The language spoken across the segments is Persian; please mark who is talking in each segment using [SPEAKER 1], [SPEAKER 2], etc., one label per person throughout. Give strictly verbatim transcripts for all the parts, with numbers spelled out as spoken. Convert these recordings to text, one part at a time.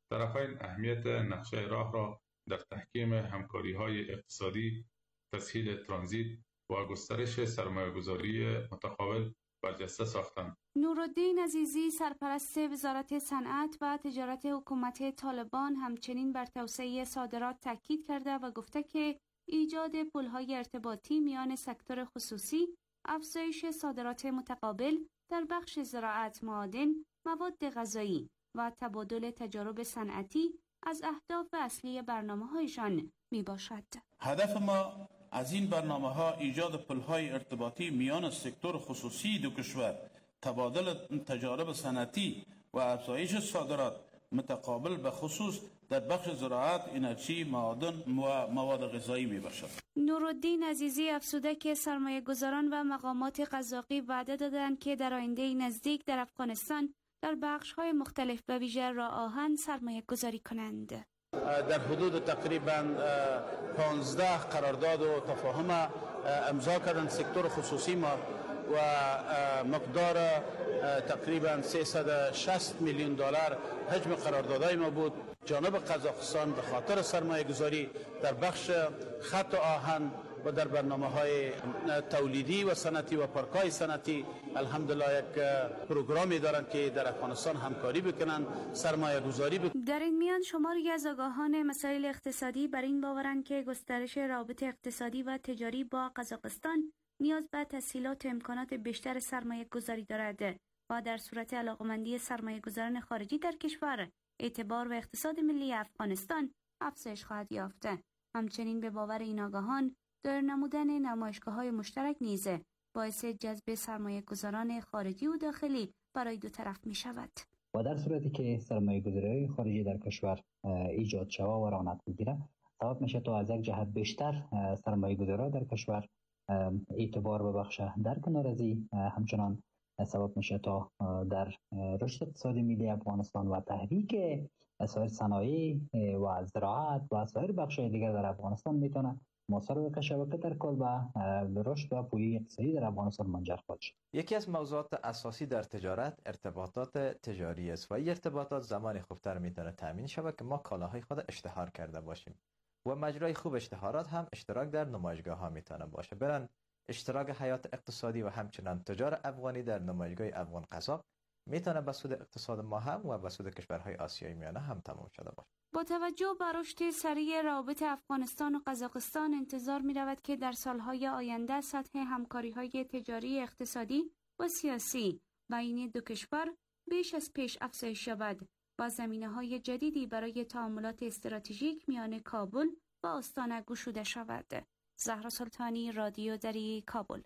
[SPEAKER 1] طرفین اهمیت نقشه راه را در تحکیم همکاری‌های اقتصادی، تسهیل ترانزیت و گسترش سرمایه‌گذاری متقابل برجسته ساختند.
[SPEAKER 2] نورالدین عزیزی سرپرست وزارت صنعت و تجارت حکومت طالبان همچنین بر توسعه صادرات تاکید کرده و گفته که ایجاد پل‌های ارتباطی میان سکتور خصوصی، افزایش صادرات متقابل در بخش زراعت، معادن، مواد غذایی و تبادل تجارب صنعتی از اهداف اصلی برنامه‌هایشان میباشد.
[SPEAKER 3] هدف ما از این برنامه‌ها ایجاد پل‌های ارتباطی میان سکتور خصوصی دو کشور، تبادل تجارب صنعتی و افزایش صادرات متقابل به خصوص در بخش زراعت، انرژی، معادن و مواد غذایی می باشد.
[SPEAKER 2] نورالدین عزیزی افزوده که سرمایه گذاران و مقامات قزاقی وعده دادند که در آینده نزدیک در افغانستان در بخش‌های مختلف به ویژه راه آهن سرمایه گذاری کنند.
[SPEAKER 3] در حدود تقریبا پانزده قرارداد و تفاهم امضا کردن سکتور خصوصی ما و مقدار تقریبا سیصد و شصت میلیون دلار حجم قراردادهای ما بود. جانب قزاقستان به خاطر سرمایه گذاری در بخش خط آهن و در برنامه‌های تولیدی و صنعتی و پارک‌های صنعتی الحمدلله یک پروگرامی دارند که در افغانستان همکاری بکنن، سرمایه گذاری بکنن.
[SPEAKER 2] در این میان شماری از آگاهان مسائل اقتصادی بر این باورند که گسترش رابطه اقتصادی و تجاری با قزاقستان نیاز به تسهیلات و امکانات بیشتر سرمایه گذاری دارد و در صورت علاقمندی سرمایه گذاران خارجی در کشور اعتبار و اقتصاد ملی افغانستان افزایش خواهد یافت. همچنین به باور این آگاهان در نمودن نمایشگاه‌های مشترک نیز باعث جذب سرمایه گذاران خارجی و داخلی برای دو طرف می شود.
[SPEAKER 4] و در صورتی که سرمایه گذاری خارجی در کشور ایجاد شود و رونق بگیره، سبب میشه تا از یک جهت بیشتر سرمایه گذاران در کشور اعتبار ببخشه. در کنار از این همچنان سبب میشه تا در رشد اقتصادی ملی افغانستان و تحریک سایر صنایع و زراعت و سایر بخش‌های دیگر در افغانستان میتونه مؤثر بکشه و که در کل به رشد و پویایی اقتصادی در افغانستان منجر خواهد شد.
[SPEAKER 5] یکی از موضوعات اساسی در تجارت ارتباطات تجاری است و این ارتباطات زمان خوبتر میتونه تامین شود که ما کالاهای خود اشتهار کرده باشیم و مجرای خوب اشتهارات هم اشتراک در نمایشگاه ها میتونه باشه. برن اشتراک حیات اقتصادی و همچنان تجار افغانی در نمایشگاه افغان قزاق میتونه به سود اقتصاد ما هم و به سود کشورهای آسیایی میانه هم تمام شده باشه.
[SPEAKER 2] با توجه به رشد سریع روابط افغانستان و قزاقستان انتظار می رود که در سالهای آینده سطح همکاری‌های تجاری، اقتصادی و سیاسی بین دو کشور بیش از پیش افزایش یابد و زمینه‌های جدیدی برای تعاملات استراتژیک میان کابل و آستانه گشوده شود. زهرا سلطانی، رادیو دری، کابل.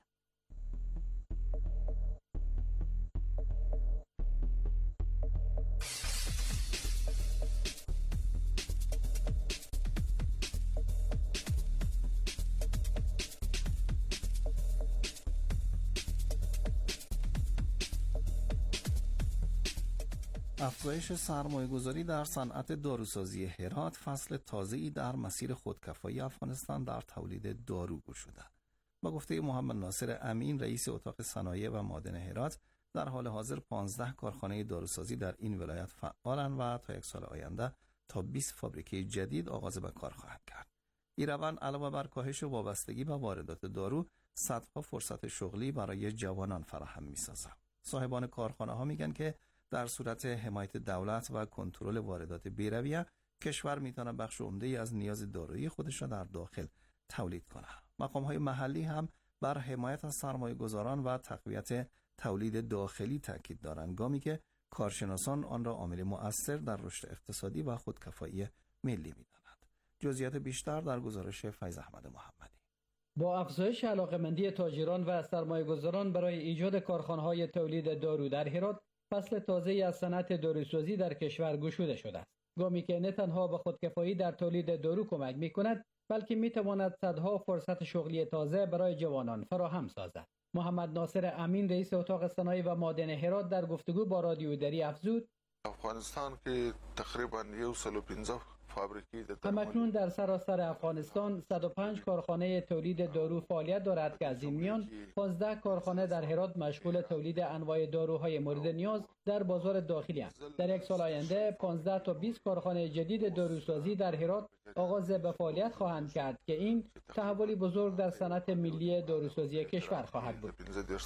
[SPEAKER 6] افزایش سرمایه‌گذاری در صنعت داروسازی هرات فصل تازه‌ای در مسیر خودکفایی افغانستان در تولید دارو گشوده. با گفته محمد ناصر امین رئیس اتاق صنایع و معادن هرات، در حال حاضر پانزده کارخانه داروسازی در این ولایت فعالند و تا یک سال آینده تا بیست فابریکه جدید آغاز به کار خواهند کرد. این روند علاوه بر کاهش وابستگی به واردات دارو، صدها فرصت شغلی برای جوانان فراهم می‌سازد. صاحبان کارخانه ها میگن که در صورت حمایت دولت و کنترل واردات بی‌رویه، کشور میتونه بخش عمده‌ای از نیاز دارویی خودش را در داخل تولید کنه. مقام‌های محلی هم بر حمایت از سرمایه‌گذاران و تقویت تولید داخلی تاکید دارند، گامی که کارشناسان آن را عامل مؤثر در رشد اقتصادی و خودکفایی ملی می‌دانند. جزئیات بیشتر در گزارش فیض احمد محمدی.
[SPEAKER 7] با افزایش علاقه‌مندی تاجران و سرمایه‌گذاران برای ایجاد کارخانه‌های تولید دارو در هرات، فصل تازه‌ای از صنعت داروسازی در کشور گشوده شده است. گامی که نه تنها به خودکفایی در تولید دارو کمک می‌کند، بلکه می‌تواند صدها فرصت شغلی تازه برای جوانان فراهم سازد. محمد ناصر امین رئیس اتاق صنایع و معادن هرات در گفتگو با رادیو دری افزود:
[SPEAKER 8] افغانستان کې تقریبا یو سل و پنځه
[SPEAKER 7] همکنون در سراسر افغانستان صد و پنج کارخانه تولید دارو فعالیت دارد که از این میان پانزده کارخانه در هرات مشغول تولید انواع داروهای مورد نیاز در بازار داخلی است. در یک سال آینده پانزده تا بیست کارخانه جدید داروسازی در هرات آغاز به فعالیت خواهند کرد که این تحولی بزرگ در صنعت ملی داروسازی کشور خواهد بود.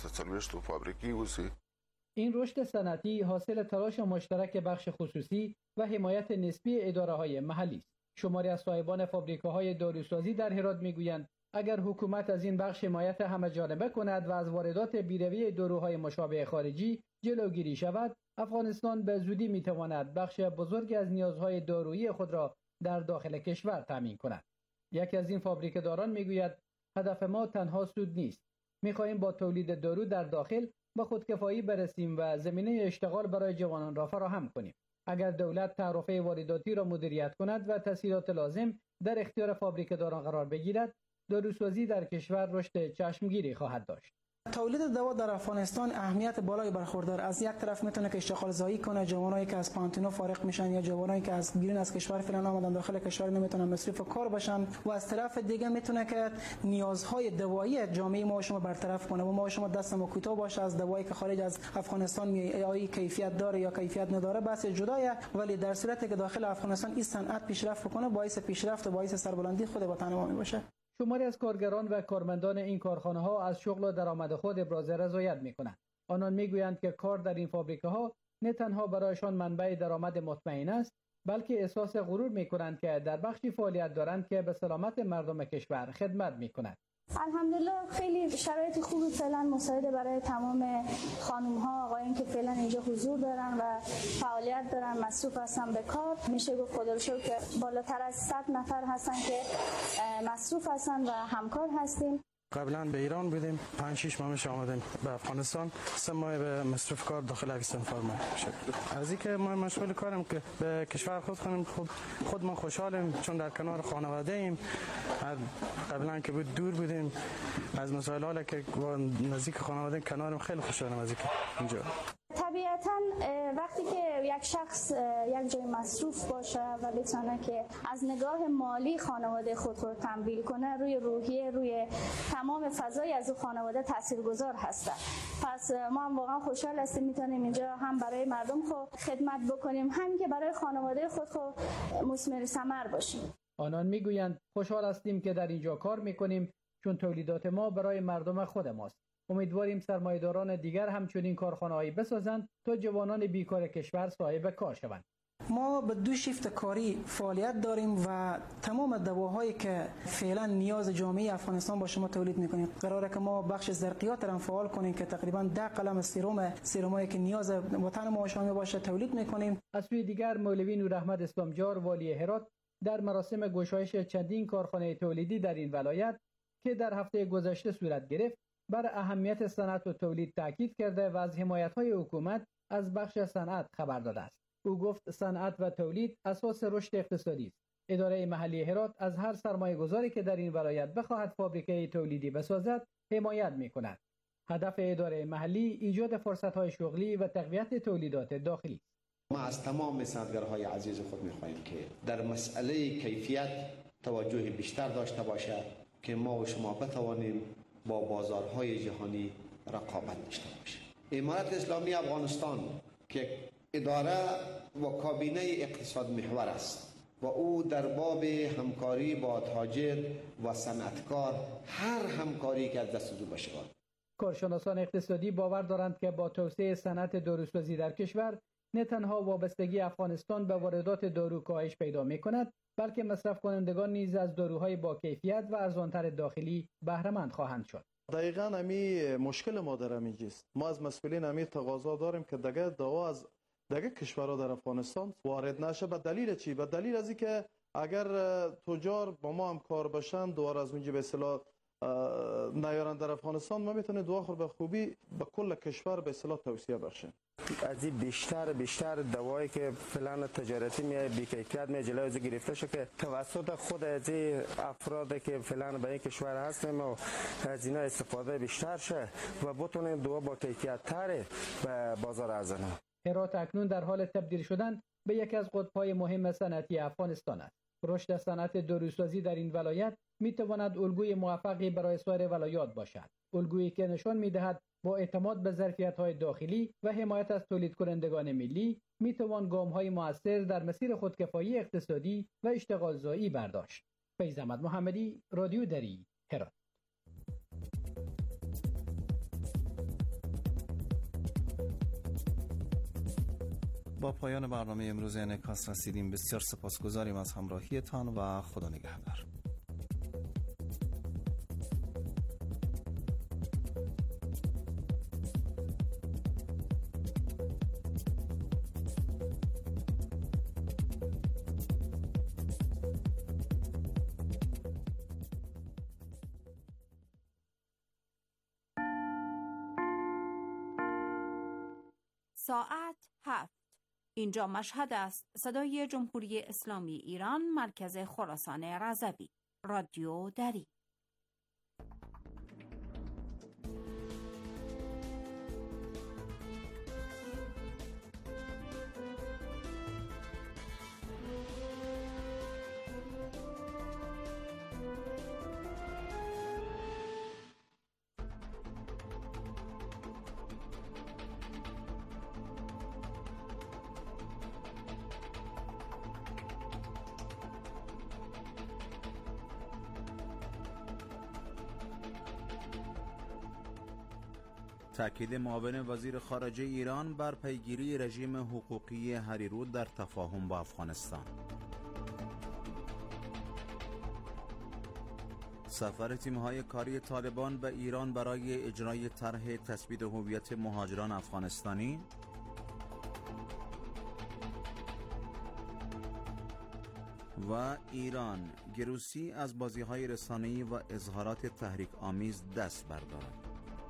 [SPEAKER 7] این رشد صنعتی حاصل تلاش مشترک بخش خصوصی و حمایت نسبی اداره‌های محلی است. شماری از صاحبان فابریکه‌های داروسازی در هرات می‌گویند اگر حکومت از این بخش حمایت همه‌جانبه کند و از واردات بی‌رویه داروهای مشابه خارجی جلوگیری شود، افغانستان به زودی می‌تواند بخش بزرگی از نیازهای دارویی خود را در داخل کشور تامین کند. یکی از این فابریکه‌داران می‌گوید هدف ما تنها سود نیست. می‌خواهیم با تولید دارو در داخل به خودکفایی برسیم و زمینه اشتغال برای جوانان را فراهم کنیم. اگر دولت تعرفه وارداتی را مدیریت کند و تسهیلات لازم در اختیار فابریکه‌داران قرار بگیرد، داروسازی در کشور رشد چشمگیری خواهد داشت.
[SPEAKER 8] تولید دوا در افغانستان اهمیت بالایی برخوردار. از یک طرف میتونه که اشتغال زایی کنه، جوانایی که از پانتونو فارغ میشن یا جوانایی که از بیرون از کشور فعلا آمدن داخل کشور نمیتونن مصرف کار بشن، و از طرف دیگه میتونه که نیازهای دوایی جامعه ما شما برطرف کنه و ما شما دست ما کوتاه باشه از دوایی که خارج از افغانستان میای کیفیت داره یا کیفیت نداره بس جدایه، ولی در صورتی که داخل افغانستان این صنعت پیشرفت کنه باعث پیشرفت و باعث سربلندی خود وطن ما میشه.
[SPEAKER 7] شماری از کارگران و کارمندان این کارخانه ها از شغل و درآمد خود ابراز رضایت می کنند. آنان می گویند که کار در این فابریکه ها نه تنها برایشان منبع درآمد مطمئن است، بلکه احساس غرور می کنند که در بخشی فعالیت دارند که به سلامت مردم کشور خدمت می کند.
[SPEAKER 9] الحمدلله خیلی شرایط خوبی فعلا مساعده برای تمام خانم ها آقایون که فعلا اینجا حضور دارن و فعالیت دارن، مصروف هستن به کار. میشه گفت خدا رو شکر که بالاتر از صد نفر هستن که مصروف هستن و همکار هستیم.
[SPEAKER 10] قبلا به ایران بودیم، پنج شش ماه میشه آمدیم به افغانستان، سه ماه به مصرف کار داخل اکسن فارما شد. از اینکه ما مشغول کارم که به کشور خود کنیم، خود خود ما خوشحالیم چون در کنار خانواده ایم. قبلا که بود دور بودیم از مسائل، حالا که نزدیک خانواده کنارم خیلی خوشحالم از اینکه اینجا.
[SPEAKER 9] طبیعتاً وقتی که یک شخص یک جای مصروف باشه و بتونه که از نگاه مالی خانواده خود رو تمویل کنه، روی روحیه، روی تمام فضای از اون خانواده تاثیرگذار هسته. پس ما هم واقعا خوشحال هستیم میتونیم اینجا هم برای مردم خود خدمت بکنیم، هم که برای خانواده خود خود مثمر ثمر باشیم.
[SPEAKER 7] آنان میگویند خوشحال هستیم که در اینجا کار میکنیم چون تولیدات ما برای مردم خود ماست. امیدواریم سرمایه‌داران دیگر همچنین کارخانه‌هایی بسازند تا جوانان بیکار کشور صاحب کار شوند.
[SPEAKER 8] ما به دو شیفت کاری فعالیت داریم و تمام دواهایی که فعلا نیاز جامعه افغانستان با شما تولید میکنیم، قراره که ما بخش زرقیات را فعال کنیم که تقریبا ده قلم سرم سرمایی که نیاز وطن ما شامل باشه تولید میکنیم.
[SPEAKER 7] از سوی دیگر مولوی نوراحمد اسلامجار والی هرات در مراسم گشایش چندین کارخانه تولیدی در این ولایت که در هفته گذشته صورت گرفت بر اهمیت صنعت و تولید تاکید کرده و از حمایت‌های حکومت از بخش صنعت خبر داده است. او گفت صنعت و تولید اساس رشد اقتصادی است. اداره محلی هرات از هر سرمایه‌گذاری که در این ولایت بخواهد فابریکه تولیدی بسازد حمایت می‌کند. هدف اداره محلی ایجاد فرصت‌های شغلی و تقویت تولیدات داخلی است.
[SPEAKER 11] ما از تمام صنعتگرهای عزیز خود می‌خواهیم که در مسئله کیفیت توجه بیشتر داشته باشد که ما و شما بتوانیم با بازارهای جهانی رقابت داشته باشیم. امارت اسلامی افغانستان که اداره و کابینه اقتصاد محور است و او در باب همکاری با تاجر و صنعتکار هر همکاری که از دست او بشه.
[SPEAKER 7] کارشناسان اقتصادی باور دارند که با توسعه صنعت داروسازی در کشور نه تنها وابستگی افغانستان به واردات دارو کاهش پیدا می‌کند، بلکه مصرف کنندگان نیز از داروهای با کیفیت و ارزانتر داخلی بهره‌مند خواهند شد.
[SPEAKER 12] دقیقاً امی مشکل ما در امیجیست. ما از مسئولین امی تقاضا داریم که دیگه دوا از دیگه کشورها در افغانستان وارد نشه. به دلیل چی؟ به دلیل از اینکه اگر تجار با ما هم کار باشن دوباره از اونجا به اصطلاح نیارن در افغانستان، ما میتونه دو آخر به خوبی به کل کشور به اصطلاح توسعه بخشیم.
[SPEAKER 13] از این بیشتر بیشتر دوایی که فلان تجارتی میای بی کیفیت می جلوی از گرفته شد که توسط خود از افرادی که فلان به این کشور هستیم و از اینا استفاده بیشتر شه و بتونیم دوا با کیفیت تر به بازار ارزانه.
[SPEAKER 7] هرات اکنون در حال تبدیل شدن به یکی از قطب‌های مهم صنعتی افغانستان است. رشد صنعت داروسازی در این ولایت می‌تواند الگوی موفقی برای سایر ولایات باشد. الگویی که نشان می‌دهد با اعتماد به ظرفیت‌های داخلی و حمایت از تولید کنندگان ملی می‌توان گام‌های مؤثر در مسیر خودکفایی اقتصادی و اشتغالزایی برداشت. فیض احمد محمدی، رادیو دری، هرات.
[SPEAKER 6] با پایان برنامه امروز انعکاس رسیدیم. بسیار سپاسگزاریم از همراهیتان و خدا نگهدار.
[SPEAKER 14] ساعت هفت. اینجا مشهد است. صدای جمهوری اسلامی ایران، مرکز خراسان رضوی. رادیو دری.
[SPEAKER 15] تأکید معاون وزیر خارجه ایران بر پیگیری رژیم حقوقی هریرود در تفاهم با افغانستان. سفر تیم‌های کاری طالبان به ایران برای اجرای طرح تثبیت هویت مهاجران افغانستانی. و ایران گروسی از بازی‌های رسانه‌ای و اظهارات تحریک آمیز دست بردارد.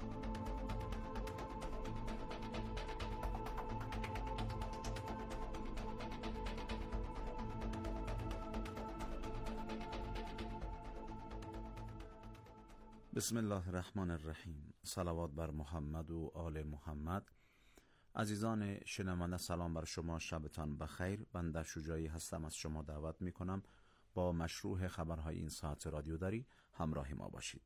[SPEAKER 15] بسم الله الرحمن الرحیم. صلوات بر محمد و آل محمد. عزیزان شنونده، سلام بر شما، شبتان بخیر. بنده شجاعی هستم، از شما دعوت می کنم با مشروع خبرهای این ساعت رادیو دری همراه ما باشید.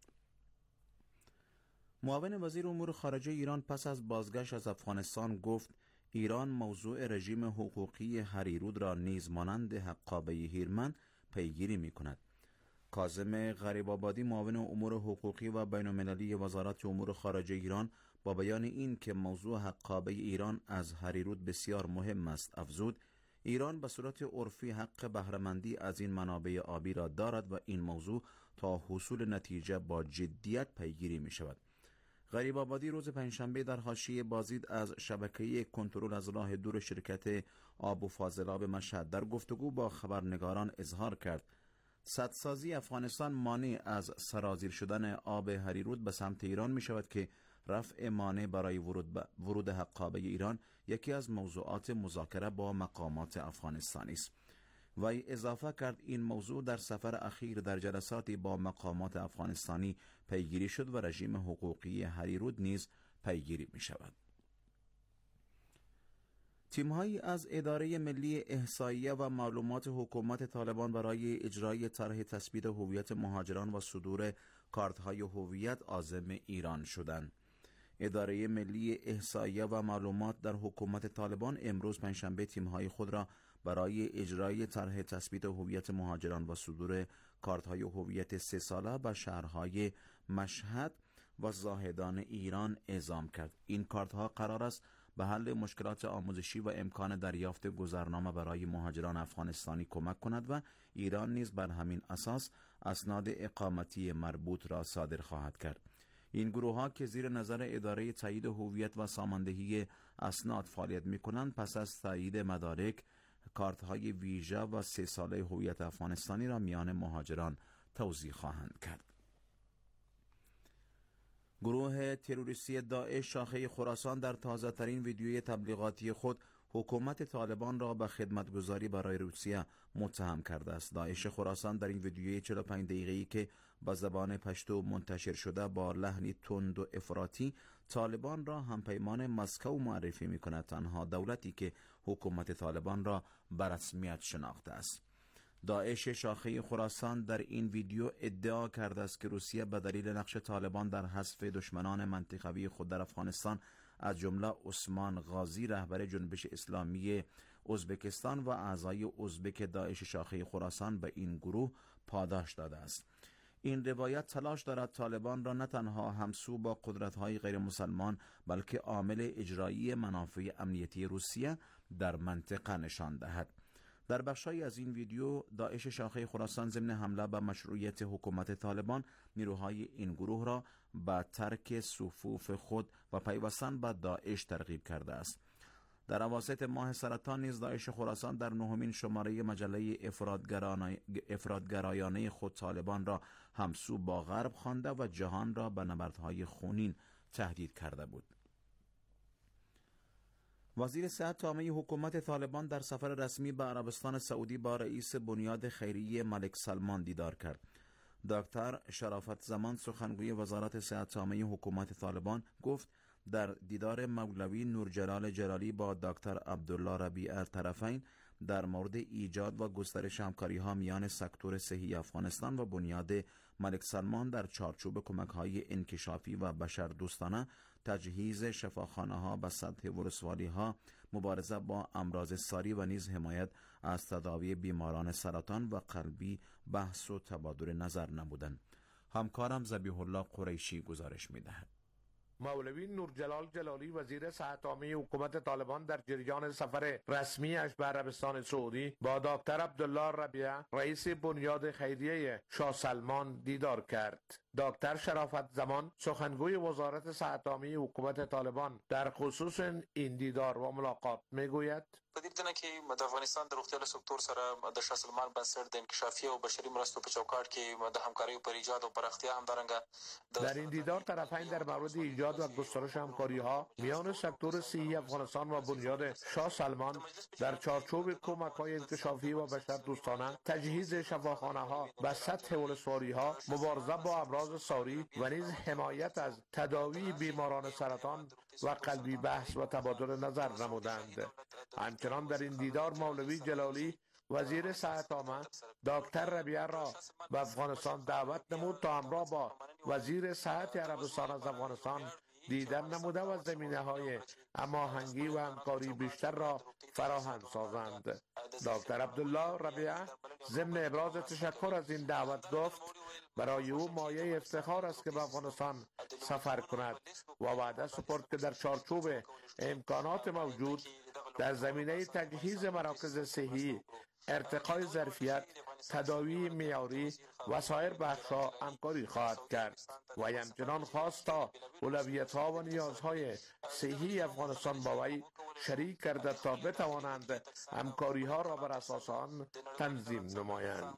[SPEAKER 15] معاون وزیر امور خارجه ایران پس از بازگشت از افغانستان گفت ایران موضوع رژیم حقوقی هریرود را نیز مانند حقابه هیرمن پیگیری می کند. کاظم غریب‌آبادی، معاون امور حقوقی و بین‌المللی وزارت امور خارجه ایران، با بیان این که موضوع حقابه ایران از هریرود بسیار مهم است افزود ایران به صورت عرفی حق بهره‌مندی از این منابع آبی را دارد و این موضوع تا حصول نتیجه با جدیت پیگیری می شود. غریب‌آبادی روز پنجشنبه در حاشیه بازدید از شبکه کنترل از راه دور شرکت آب و فاضلاب مشهد در گفتگو با خبرنگاران اظهار کرد سدسازی افغانستان مانع از سرازیر شدن آب هریرود به سمت ایران می شود که رفع مانع برای ورود, ب... ورود حقابه ایران یکی از موضوعات مذاکره با مقامات افغانستانی است. وی اضافه کرد این موضوع در سفر اخیر در جلساتی با مقامات افغانستانی پیگیری شد و رژیم حقوقی هریرود نیز پیگیری می شود. تیم‌هایی از اداره ملی احصایه و معلومات حکومت طالبان برای اجرای طرح تثبیت هویت مهاجران و صدور کارت‌های هویت عازم ایران شدند. اداره ملی احصایه و معلومات در حکومت طالبان امروز پنجشنبه تیم‌های خود را برای اجرای طرح تثبیت هویت مهاجران و صدور کارت‌های هویت سه ساله به شهرهای مشهد و زاهدان ایران اعزام کرد. این کارت‌ها قرار است به حل مشکلات آموزشی و امکان دریافت گذرنامه برای مهاجران افغانستانی کمک کند و ایران نیز بر همین اساس اسناد اقامتی مربوط را صادر خواهد کرد. این گروه ها که زیر نظر اداره تایید هویت و ساماندهی اسناد فعالیت می کنند پس از تایید مدارک کارت های ویژه و سه ساله هویت افغانستانی را میان مهاجران توزیع خواهند کرد. گروه تروریستی داعش شاخه خراسان در تازه ترین ویدیوی تبلیغاتی خود حکومت طالبان را به خدمتگزاری برای روسیه متهم کرده است. داعش خراسان در این ویدیوی چهل و پنج دقیقه‌ای که با زبان پشتو منتشر شده با لحنی تند و افراطی طالبان را همپیمان مسکو معرفی می‌کند، تنها دولتی که حکومت طالبان را به رسمیت شناخته است. داعش شاخه خراسان در این ویدیو ادعا کرده است که روسیه به دلیل نقش طالبان در حذف دشمنان منطقوی خود در افغانستان از جمله عثمان غازی رهبر جنبش اسلامی ازبکستان و اعضای ازبک داعش شاخه خراسان به این گروه پاداش داده است. این روایت تلاش دارد طالبان را نه تنها همسو با قدرت‌های غیر مسلمان بلکه عامل اجرایی منافع امنیتی روسیه در منطقه نشان دهد. در بخشی از این ویدیو داعش شاخه خراسان ضمن حمله به مشروعیت حکومت طالبان نیروهای این گروه را به ترک صفوف خود و پیوستن به داعش ترغیب کرده است. در اواسط ماه سرطان نیز داعش خراسان در نهمین شماره مجله افراط‌گرایانه خود طالبان را همسو با غرب خوانده و جهان را به نبردهای خونین تهدید کرده بود. وزیر صحت عامه حکومت طالبان در سفر رسمی به عربستان سعودی با رئیس بنیاد خیریه ملک سلمان دیدار کرد. دکتر شرافت زمان سخنگوی وزارت صحت عامه حکومت طالبان گفت در دیدار مولوی نورجلال جلالی با دکتر عبدالله ربیع الطرفین در مورد ایجاد و گسترش همکاری‌ها میان سکتور صحی افغانستان و بنیاد ملک سلمان در چارچوب کمک‌های انکشافی و بشردوستانه، تجهیز شفاخانه‌ها به سطح ولسوالی‌ها، مبارزه با امراض ساری و نیز حمایت از تداوی بیماران سرطان و قلبی بحث و تبادل نظر نمودند. همکارم ذبیح الله قریشی گزارش می‌دهد.
[SPEAKER 16] مولوی نورجلال جلالی وزیر صحت عامه حکومت طالبان در جریان سفر رسمیش به عربستان سعودی با دکتر عبدالله ربیع رئیس بنیاد خیریه شاه سلمان دیدار کرد. دکتر شرافت زمان سخنگوی وزارت صحت عامه حکومت طالبان در خصوص این دیدار و ملاقات میگوید:
[SPEAKER 17] په دې دنه کې د افغانستان د روغتیا سکتور سره د شاه سلمان بنسټ د انکشافي او بشري مرستو په چوکاټ کې د همکارۍ پر ایجاد او پراختیا همدارنګه
[SPEAKER 16] در این دیدار طرفین در مورد ایجاد و گسترش همکاری‌ها میان سکتور صحی افغانستان و بنیاد شاه سلمان در چارچوب کمک‌های انکشافی و بشردوستانه، تجهیز شفاخانه‌ها به سطح ولسوالی‌ها، مبارزه با امراض ساری و نیز حمایت از تداوی بیماران سرطان و قلبی بحث و تبادل نظر نمودند. همچنان در این دیدار مولوی جلالی وزیر صحت عامه دکتر ربیع را به افغانستان دعوت نمود تا همراه با وزیر صحت عربستان از افغانستان دیدن نموده و زمینه‌های هماهنگی و همکاری بیشتر را فراهم سازند. دکتر عبدالله ربیع ضمن ابراز تشکر از این دعوت گفت برای او مایه افتخار است که به افغانستان سفر کند و وعده سپرد که در چارچوب امکانات موجود در زمینه تجهیز مراکز صحی، ارتقای ظرفیت، تداوی معیاری و سایر بخش‌ها همکاری خواهد کرد و همچنان خواست تا اولویت‌ها و نیازهای صحی افغانستان با وی شریک کرده تا بتوانند همکاری‌ها را بر اساس آن تنظیم نمایند.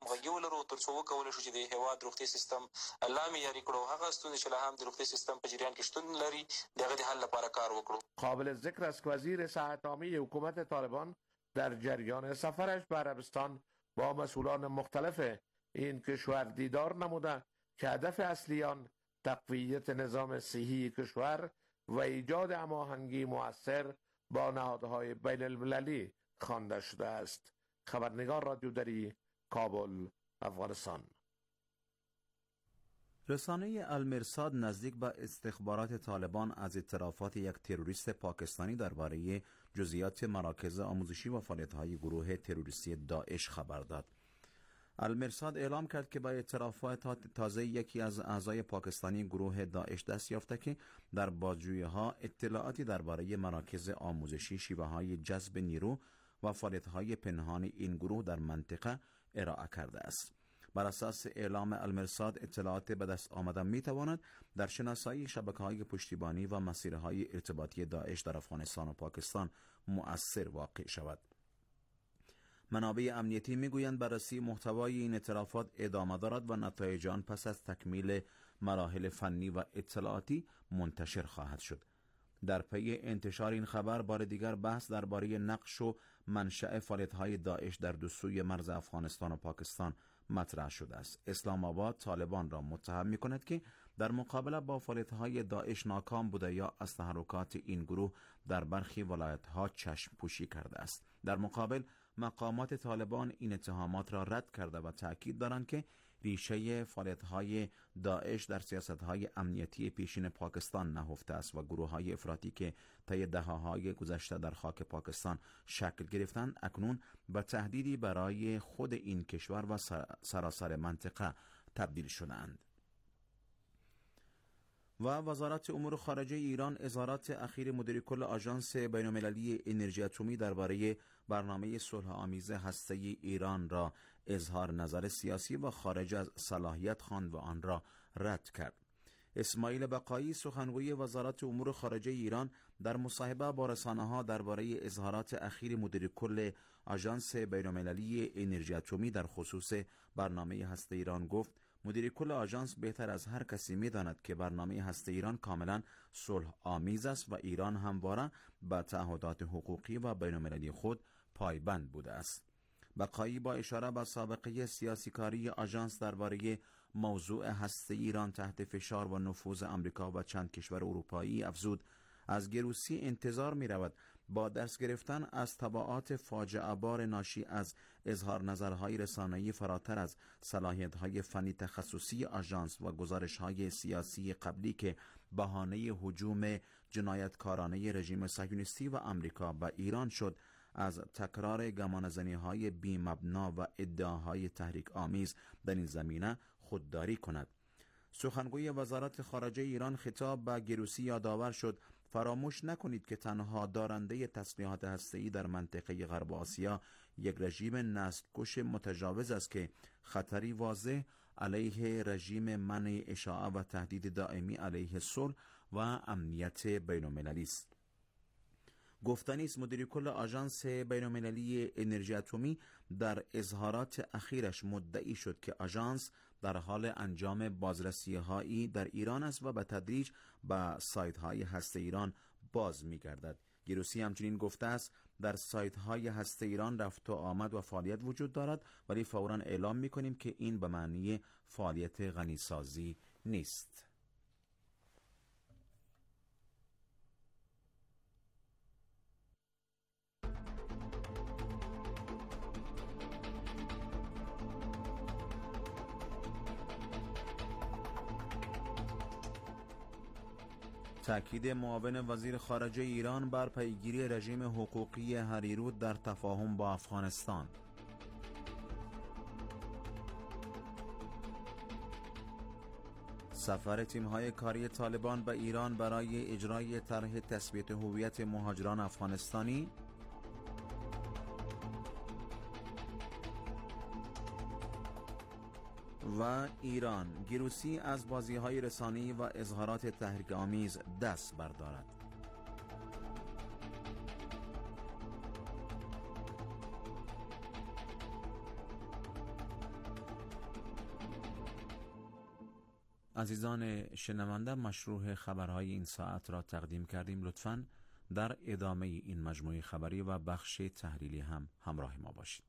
[SPEAKER 16] قابل ذکر است که وزیر صحت عامه حکومت طالبان در جریان سفرش به عربستان با مسئولان مختلف این کشور دیدار نموده که هدف اصلی آن تقویت نظام صحی کشور و ایجاد هماهنگی مؤثر با نهادهای بین المللی خوانده شده است. خبرنگار رادیو دری، کابل، افغانستان.
[SPEAKER 15] رسانه المرصاد نزدیک به استخبارات طالبان از اعترافات یک تروریست پاکستانی درباره جزئیات مراکز آموزشی و فعالیت‌های گروه تروریستی داعش خبر داد. المرصاد اعلام کرد که با اعترافات تازه یکی از اعضای پاکستانی گروه داعش دست یافته که در بازجویی‌ها اطلاعاتی درباره مراکز آموزشی، شیوه‌های جذب نیرو و فعالیت‌های پنهان این گروه در منطقه ارائه کرده است. بر اساس اعلام المرصاد اطلاعات به دست آمده می تواند در شناسایی شبکه‌های پشتیبانی و مسیرهای ارتباطی داعش در افغانستان و پاکستان مؤثر واقع شود. منابع امنیتی می گویند بررسی محتوای این اعترافات ادامه دارد و نتایج آن پس از تکمیل مراحل فنی و اطلاعاتی منتشر خواهد شد. در پی انتشار این خبر بار دیگر بحث درباره نقش و منشأ فعالیت‌های داعش در دو سوی مرز افغانستان و پاکستان مطرح شده است. اسلام آباد طالبان را متهم می‌کند که در مقابله با فعالیت‌های داعش ناکام بوده یا از تحرکات این گروه در برخی ولایت‌ها چشم پوشی کرده است. در مقابل مقامات طالبان این اتهامات را رد کرده و تأکید دارند که ریشه فعالیت‌های داعش در سیاست‌های امنیتی پیشین پاکستان نهفته است و گروه‌های افراطی که طی دهه‌های گذشته در خاک پاکستان شکل گرفتند اکنون به تهدیدی برای خود این کشور و سراسر منطقه تبدیل شده‌اند. و وزارت امور خارجه ایران اظهارات اخیر مدیر کل آژانس بین‌المللی انرژی اتمی درباره برنامه صلح آمیز هسته‌ای ایران را اظهار نظر سیاسی و خارج از صلاحیت خواند و آن را رد کرد. اسماعیل بقایی سخنگوی وزارت امور خارجه ایران در مصاحبه با رسانه‌ها درباره اظهارات اخیر مدیر کل آژانس بین‌المللی انرژی اتمی در خصوص برنامه هسته ایران گفت مدیر کل آژانس بهتر از هر کسی می‌داند که برنامه هسته ایران کاملا صلح آمیز است و ایران همواره به تعهدات حقوقی و بین‌المللی خود پایبند بوده است. بقایی با اشاره به سابقه سیاسی کاری آژانس درباره موضوع هسته ایران تحت فشار و نفوذ آمریکا و چند کشور اروپایی افزود از گروسی انتظار می رود با درس گرفتن از تبعات فاجعه بار ناشی از اظهار نظرهای رسانه‌ای فراتر از صلاحیت‌های فنی تخصصی آژانس و گزارش‌های سیاسی قبلی که بهانه هجوم جنایتکارانه رژیم صهیونیستی و آمریکا به ایران شد از تکرار گمانه‌زنی‌های بی مبنا و ادعاهای تحریک آمیز در این زمینه خودداری کند. سخنگوی وزارت خارجه ایران خطاب به گروسی یادآور شد فراموش نکنید که تنها دارنده تسلیحات هسته‌ای در منطقه غرب آسیا یک رژیم نسل‌کش متجاوز است که خطری واضح علیه رژیم منع اشاعه و تهدید دائمی علیه صلح و امنیت بین‌المللی است. گفتنی است مدیر کل آژانس بین‌المللی انرژی اتمی در اظهارات اخیرش مدعی شد که آژانس در حال انجام بازرسی‌هایی در ایران است و به تدریج به سایت‌های هسته ایران باز می‌گردد. گروسی همچنین گفته است در سایت‌های هسته ایران رفت و آمد و فعالیت وجود دارد ولی فوراً اعلام می‌کنیم که این به معنی فعالیت غنیسازی نیست. تأکید معاون وزیر خارجه ایران بر پیگیری رژیم حقوقی هریرود در تفاهم با افغانستان. سفر تیم‌های کاری طالبان به ایران برای اجرای طرح تثبیت هویت مهاجران افغانستانی. و ایران گروسی از بازی‌های رسانه‌ای و اظهارات تحریک‌آمیز دست بردارد. عزیزان شنونده مشروع خبرهای این ساعت را تقدیم کردیم. لطفاً در ادامه این مجموعه خبری و بخش تحلیلی هم همراه ما باشید.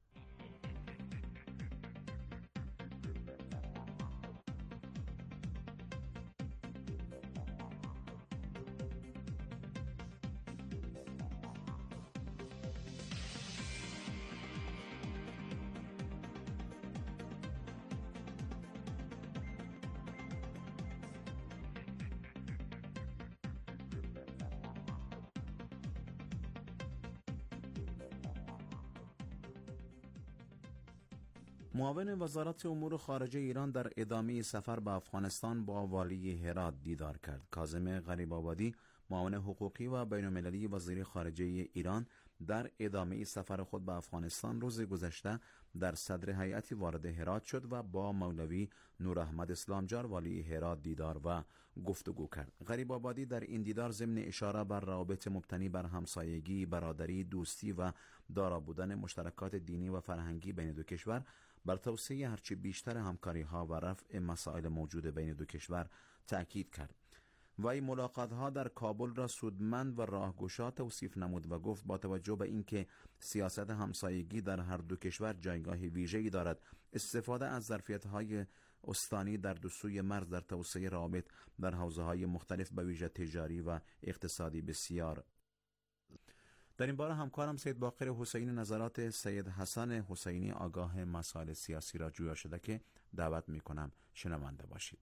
[SPEAKER 15] معاون وزارت امور خارجه ایران در ادامه سفر به افغانستان با والی هرات دیدار کرد. کاظم غریب‌آبادی معاون حقوقی و بین‌المللی وزیر خارجه ایران در ادامه سفر خود به افغانستان روز گذشته در صدر هیئتی وارد هرات شد و با مولوی نور احمد اسلامجار والی هرات دیدار و گفتگو کرد. غریب‌آبادی در این دیدار ضمن اشاره بر روابط مبتنی بر همسایگی، برادری، دوستی و دارا بودن مشترکات دینی و فرهنگی بین دو کشور بر توسعه هرچی بیشتر همکاری‌ها و رفع مسائل موجود بین دو کشور تأکید کرد. وی ملاقات‌ها در کابل را سودمند و راهگشا توصیف نمود و گفت با توجه به اینکه سیاست همسایگی در هر دو کشور جایگاه ویژه‌ای دارد، استفاده از ظرفیت‌های استانی در دو سوی مرز در توسعه روابط در حوزه‌های مختلف به ویژه تجاری و اقتصادی بسیار. در این باره همکارم سید باقر حسینی نظرات سید حسن حسینی آگاه مسائل سیاسی را جویا شده که دعوت می‌کنم شنونده باشید.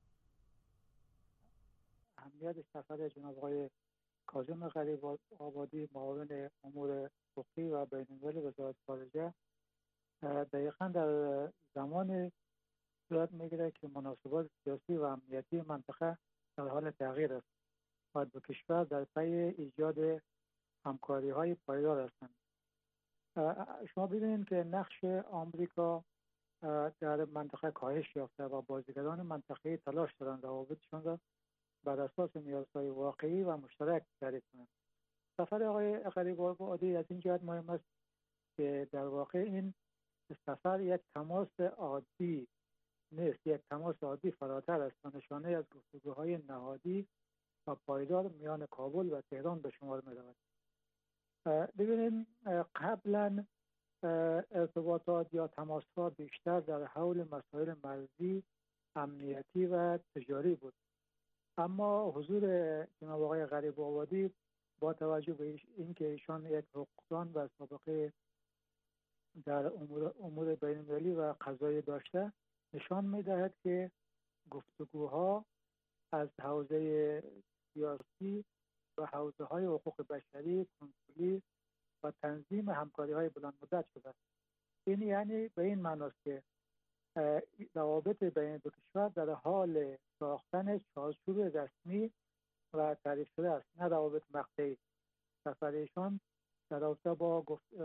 [SPEAKER 18] اهمیت سفر جناب آقای کاظم غریب آبادی معاون امور حقوقی و بین‌المللی وزارت خارجه دقیقاً در زمان صورت میگیره که مناسبات سیاسی و امنیتی منطقه در حال تغییر است و دو کشور در پی ایجاد همکاری های پایدار هستند. شما ببینید که نقش آمریکا در منطقه کاهش یافته و بازیگران منطقه‌ای تلاش دارند روابطشان را بر اساس نیازهای واقعی و مشترک تعریف کنند. سفر آقای غریب آبادی از این جهت مهم است که در واقع این سفر یک تماس عادی نیست، یک تماس عادی فراتر است و نشانه از گفتگوهای نهادی و پایدار میان کابل و تهران به شمار می رود. ببینید قبلا ارتباطات یا تماس‌ها بیشتر در حول مسائل مرزی، امنیتی و تجاری بود، اما حضور جناب آقای غریب آبادی با توجه به اینکه ایشان یک حقوقدان و سابقه در امور امور بین‌المللی و قضایی داشته نشان می‌دهد که گفتگوها از حوزه سیاسی و حوزه‌های حقوق بشری، کنسولی و تنظیم همکاری‌های بلند مدت شده. این یعنی به این معنی است که روابط بین دو کشور در حال ساختن چارچوب رسمی و تعریف شده است، نه روابط مقطعی. سفرشان در رابطه با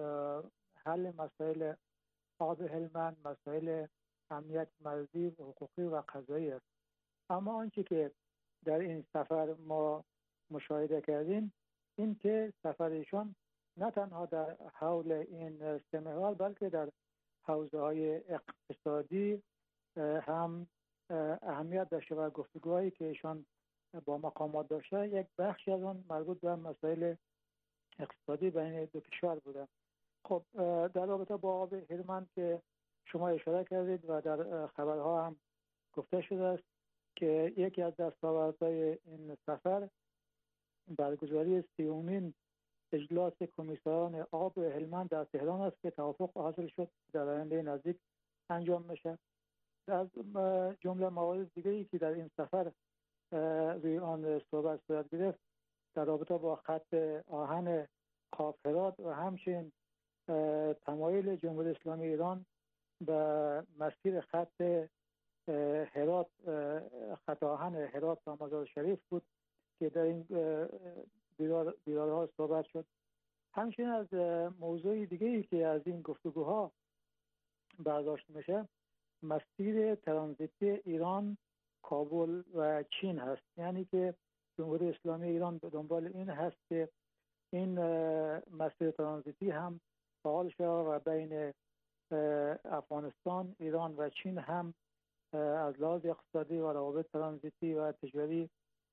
[SPEAKER 18] حل مسائل آب هلمند، مسائل امنیت مرزی، حقوقی و قضایی است. اما آنچه که در این سفر ما مشاهده کردیم این که سفرشان نه تنها در حول این سه محور بلکه در حوزه‌های اقتصادی هم اهمیت داشته و گفتگوهایی که ایشان با مقامات داشته یک بخشی از آن مربوط به مسائل اقتصادی بین دو کشور بوده. خب در رابطه با آب هلمند که شما اشاره کردید و در خبرها هم گفته شده است که یکی از دستاوردهای این سفر برگزاری سیومین اجلاس کمیسیون آب هلمند در تهران است که توافق حاصل شد در آینده نزدیک انجام میشه. از جمله موارد دیگری که در این سفر روی آن صحبت صورت گرفت در رابطه با خط آهن قاف هرات و همچنین تمایل جمهوری اسلامی ایران به مسیر خط هرات، خط آهن هرات تا مزار شریف بود که در این دیدار دیدارها صحبت شد. همچنین از موضوع دیگه‌ای که از این گفتگوها برداشت میشه مسیر ترانزیتی ایران، کابل و چین هست. یعنی که جمهوری اسلامی ایران به دنبال این هست که این مسیر ترانزیتی هم فعال شود و بین افغانستان، ایران و چین هم از لحاظ اقتصادی و روابط ترانزیتی و تجاری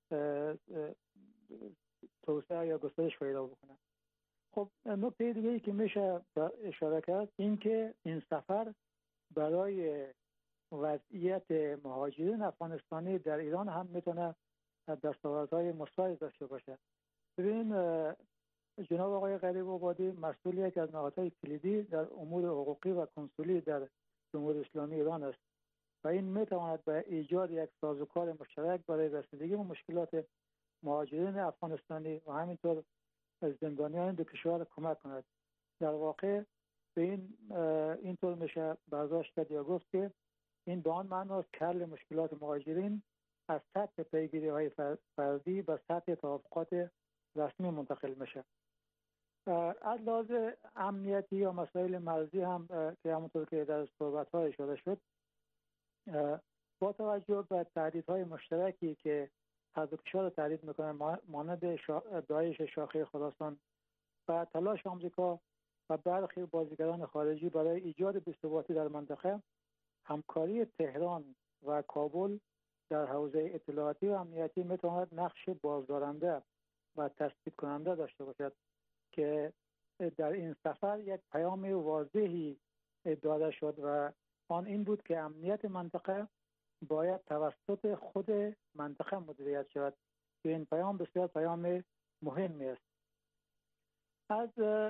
[SPEAKER 18] توسعه یا گسترش پیدا بکنه. خب نکته دیگه‌ای که میشه اشاره کرد این که این سفر برای وضعیت مهاجرین افغانستانی در ایران هم میتونه دستاوردهای مثبتی داشته باشه. ببین جناب آقای غریب آبادی مسئول یکی از نهادهای کلیدی در امور حقوقی و کنسولی در جمهوری اسلامی ایران است و این میتواند به ایجاد یک سازوکار مشترک برای رسیدگی به مشکلات مهاجرین افغانستانی و همینطور زندانیان دو کشور کمک کند. در واقع به این اینطور میشه برداشت کرد یا گفت که این به آن معنی است که حل مشکلات مهاجرین از سطح پیگیری های فردی به سطح توافقات رسمی منتقل میشه. از لحاظ امنیتی یا مسائل مرزی هم که همونطور که در صحبت ها اشاره شد با توجه به تهدیدهای مشترکی که هر دو کشور تهدید میکنه مانند داعش شاخه خراسان و تلاش آمریکا و برخی بازیگران خارجی برای ایجاد بی‌ثباتی در منطقه، همکاری تهران و کابل در حوزه اطلاعاتی و امنیتی میتواند نقش بازدارنده و تثبیت کننده داشته باشد که در این سفر یک پیام واضحی داده شد و آن این بود که امنیت منطقه باید توسط خود منطقه مدیریت شود که این پیام بسیار پیام مهمی است. از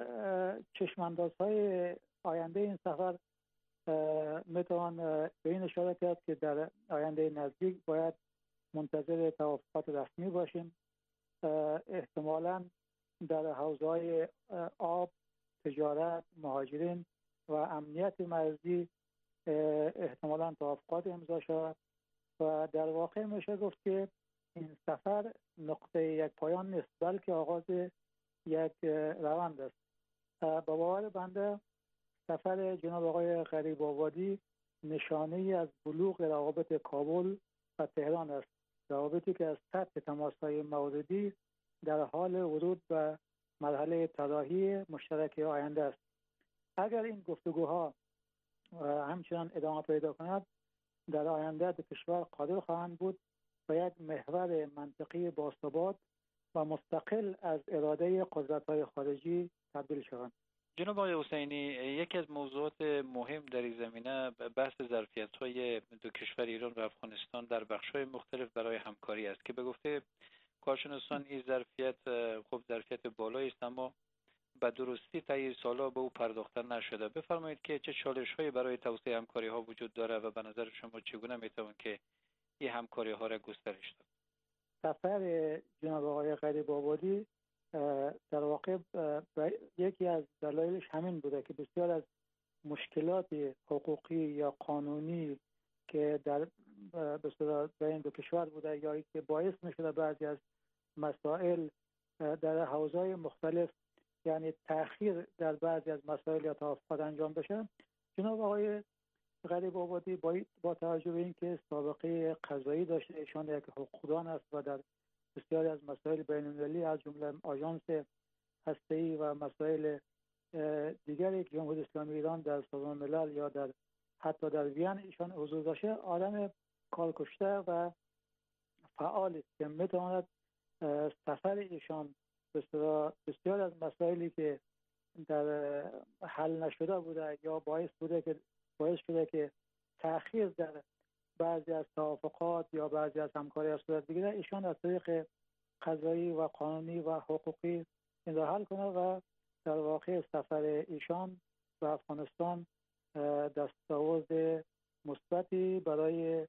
[SPEAKER 18] چشماندازهای آینده این سفر میتوان به این اشاره کرد که در آینده نزدیک باید منتظر توافقات رسمی باشیم. احتمالاً در حوزه‌های آب، تجارت، مهاجرین و امنیت مرزی احتمالاً توافقات امضا شود و در واقع میشه گفت که این سفر نقطه یک پایان نیست بلکه آغاز یک روند است. با باور بنده سفر جناب آقای غریب آبادی نشانه ای از بلوغ روابط کابل و تهران است، روابطی که از سطح تماس‌های موردی در حال ورود به مرحله طراحی مشترک آینده است. اگر این گفتگوها همچنان ادامه پیدا کند در آینده دو کشور قادر خواهند بود و یک محور منطقی باثبات و مستقل از اراده قدرت‌های خارجی تبدیل شوند.
[SPEAKER 19] جناب آقای حسینی، یکی از موضوعات مهم در این زمینه بحث ظرفیت‌های دو کشور ایران و افغانستان در بخش‌های مختلف برای همکاری است که به گفته کارشناسان این ظرفیت خب ظرفیت بالایی است اما به درستی طی سال‌ها به او پرداخته نشده. بفرمایید که چه چالش‌هایی برای توسعه همکاری‌ها وجود داره و به نظر شما چگونه می‌توان که این همکاری‌ها را گسترش داد؟
[SPEAKER 18] سفر جناب آقای غریب آبادی در واقع یکی از دلایلش همین بوده که بسیار از مشکلات حقوقی یا قانونی که در بسیار بین دو کشور بوده یا که باعث می‌شده بعضی از مسائل در حوزه‌های مختلف یعنی تأخیر در بعضی از مسائل یا توافقات انجام بشه، جناب آقای غریب آبادی با, با توجه به اینکه سابقه قضایی داشته، ایشان یک حقوقدان است و در بسیاری از مسائل بین‌المللی از جمله آژانس هسته‌ای و مسائل دیگری که جمهوری اسلامی ایران در سازمان ملل یا در حتی در وین ایشان حضور داشته، آدم کارکشته و فعال است که میتواند سفر ایشان بسیار بسیار از مسائلی که در حل نشده بوده یا باعث بوده که باعث شده که تأخیر در بعضی از توافقات یا بعضی از همکاری صورت بگیره، ایشان از طریق قضایی و قانونی و حقوقی این را حل کنه و در واقع سفر ایشان به افغانستان دستاورد مثبتی برای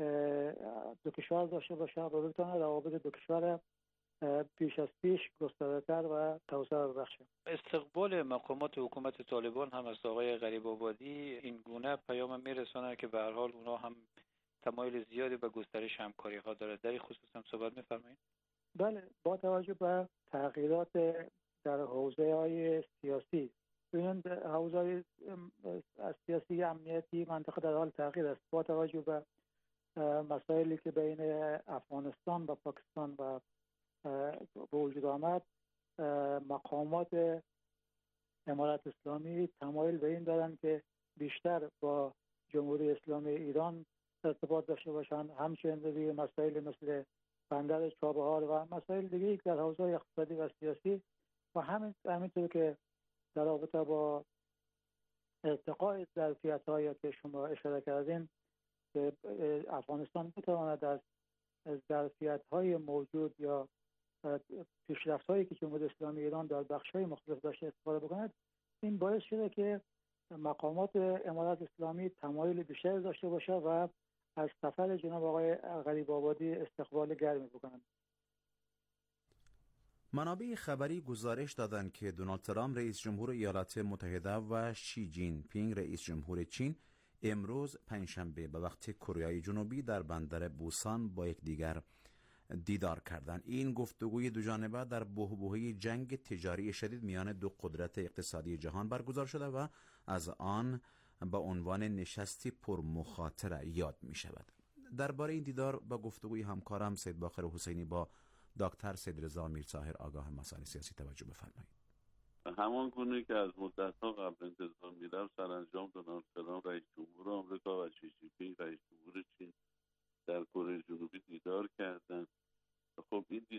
[SPEAKER 18] دو کشور داشته باشه و بتونه روابط دو کشور پیش از پیش گسترده‌تر و توسعه ببخشه.
[SPEAKER 19] استقبال مقامات حکومت طالبان هم از آقای غریب آبادی این گونه پیام میرسونه که به هر حال اونا هم تمایل زیادی به گسترش همکاری ها داره. در این خصوص هم صحبت می‌فرمایید؟
[SPEAKER 18] بله، با توجه به تغییرات در حوزه‌های سیاسی، ببینید حوزه‌های سیاسی امنیتی منطقه در حال تغییر است. با توجه به مسائلی که بین افغانستان و پاکستان و به وجود آمد، مقامات امارت اسلامی تمایل به این دارند که بیشتر با جمهوری اسلامی ایران ارتباط داشته باشند، همچنین روی مسائل مثل بندر چابهار و مسائل دیگری که در حوزه اقتصادی و سیاسی و همین همینطور که در رابطه با ارتقاء ظرفیت‌هایی که شما اشاره کردین که افغانستان بتواند از ظرفیت‌های موجود یا پیشرفت‌هایی که جمهوری اسلامی ایران در بخش‌های مختلف داشته استفاده بکند، این باعث شده که مقامات امارت اسلامی تمایل بیشتری داشته باشه و از سفر جناب آقای غریب آبادی استقبال گرمی بکنند.
[SPEAKER 15] منابع خبری گزارش دادند که دونالد ترامپ رئیس جمهور ایالات متحده و شی جین پینگ رئیس جمهور چین امروز پنجشنبه به وقت کره جنوبی در بندر بوسان با یکدیگر دیدار کردند. این گفتگوی دو جانبه در بحبوحه جنگ تجاری شدید میان دو قدرت اقتصادی جهان برگزار شده و از آن به عنوان نشستی پر مخاطره یاد می شود. درباره این دیدار با گفتگوی همکارم سید باقر حسینی با دکتر سید رضا میرطاهر آگاه مسائل سیاسی توجه بفرمایید.
[SPEAKER 20] همان گونه که از مدت‌ها قبل انتظار می‌رفت، سرانجام دونالد ترامپ رئیس جمهور آمریکا و شی جین پینگ رئیس جمهور چین در کره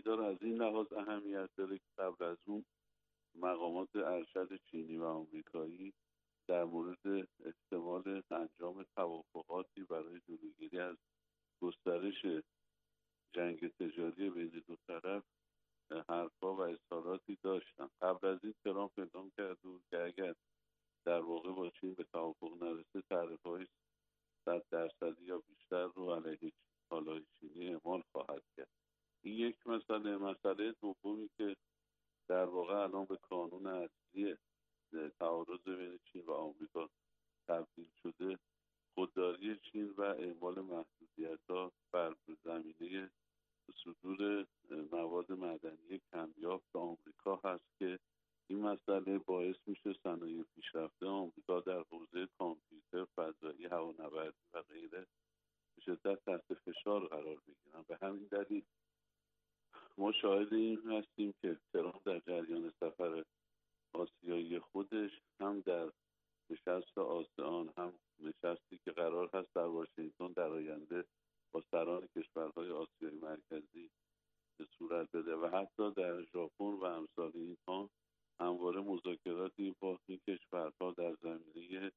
[SPEAKER 20] بسیار از این لحاظ اهمیت داره که قبل از اون مقامات ارشد چینی و آمریکایی در مورد احتمال انجام توافقاتی برای جلوگیری از گسترش جنگ تجاری بین دو طرف حرفا و اظهاراتی داشتن. قبل از این ترامپ اعلام کرده بود که اگر در واقع با چین به توافق نرسه تعرفه‌های صد درصدی یا بیشتر رو علیه کالای چینی اعمال خواهد کرد. این یک مسئله. مسئله دومی که در واقع الان به قانون اصلی تعارض بین چین و آمریکا تبدیل شده، خودداری چین و اعمال محدودیت‌ها بر زمینه صدور مواد معدنی کمیاب به آمریکا هست که این مسئله باعث میشه صنایع پیشرفته آمریکا در حوزه کامپیوتر، فضایی، هوانوردی و غیره به شدت تحت فشار قرار بگیرن. به همین دلیل ما شاهد این هستیم که ترامپ در جریان سفر آسیایی خودش هم در نشست آسیان، هم نشستی که قرار هست در واشنگتن در آینده با سران کشورهای آسیای مرکزی صورت بده و حتی در ژاپن و امثال اینها همواره مذاکراتی با این کشورها در زمینه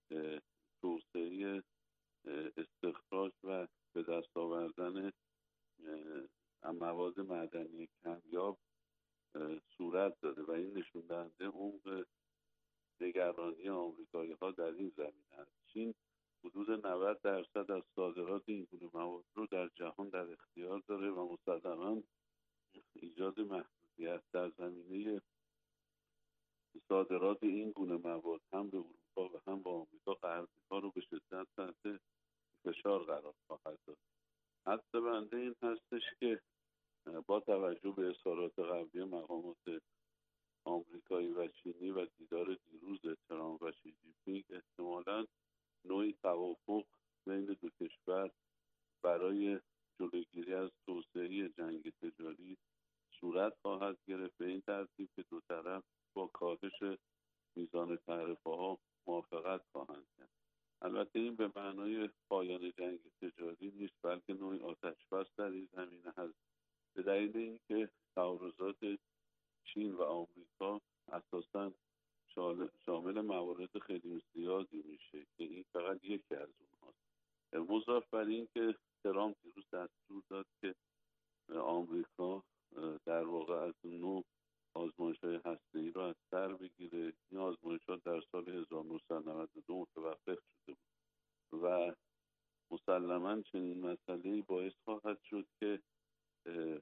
[SPEAKER 20] توسعه استخراج و به دست آوردن مواد معدنی کمیاب صورت داده و این نشون دهنده عمق نگرانی آمریکایی ها در این زمینه است. چین حدود نود درصد از صادرات این گونه مواد رو در جهان در اختیار داره و مسلماً ایجاد محدودیت در زمینه صادرات این گونه مواد هم به اروپا و هم به آمریکا غربی‌ها رو به شدت تحت فشار قرار خواهد داد. حتی بنده این هستش که با توجه به اظهارات قبلی مقامات آمریکایی و چینی و دیدار دیروز ترامپ و شی جین پینگ احتمالاً نوعی توافق بین دو کشور برای جلوگیری از توسعه جنگ تجاری صورت خواهد گرفت، به این ترتیب که دو طرف با کاهش میزان تعرفه‌ها موافقت خواهند کرد. البته این به معنای پایان جنگ تجاری نیست، بلکه نوعی آتش‌بس در این زمینه هست، به دلیل اینکه تعارضات چین و آمریکا اساساً شامل موارد خیلی زیادی میشه که این فقط یکی از اونهاست. مضاف بر این که ترامپ دیروز دستور داد که آمریکا در واقع از نوع آزمایش‌های هسته‌ای را از سر بگیره. این آزمایشات در سال هزار و نهصد و نود و دو متوقف شده بود و مسلماً چنین مسئله‌ای باعث خواهد شد که اه اه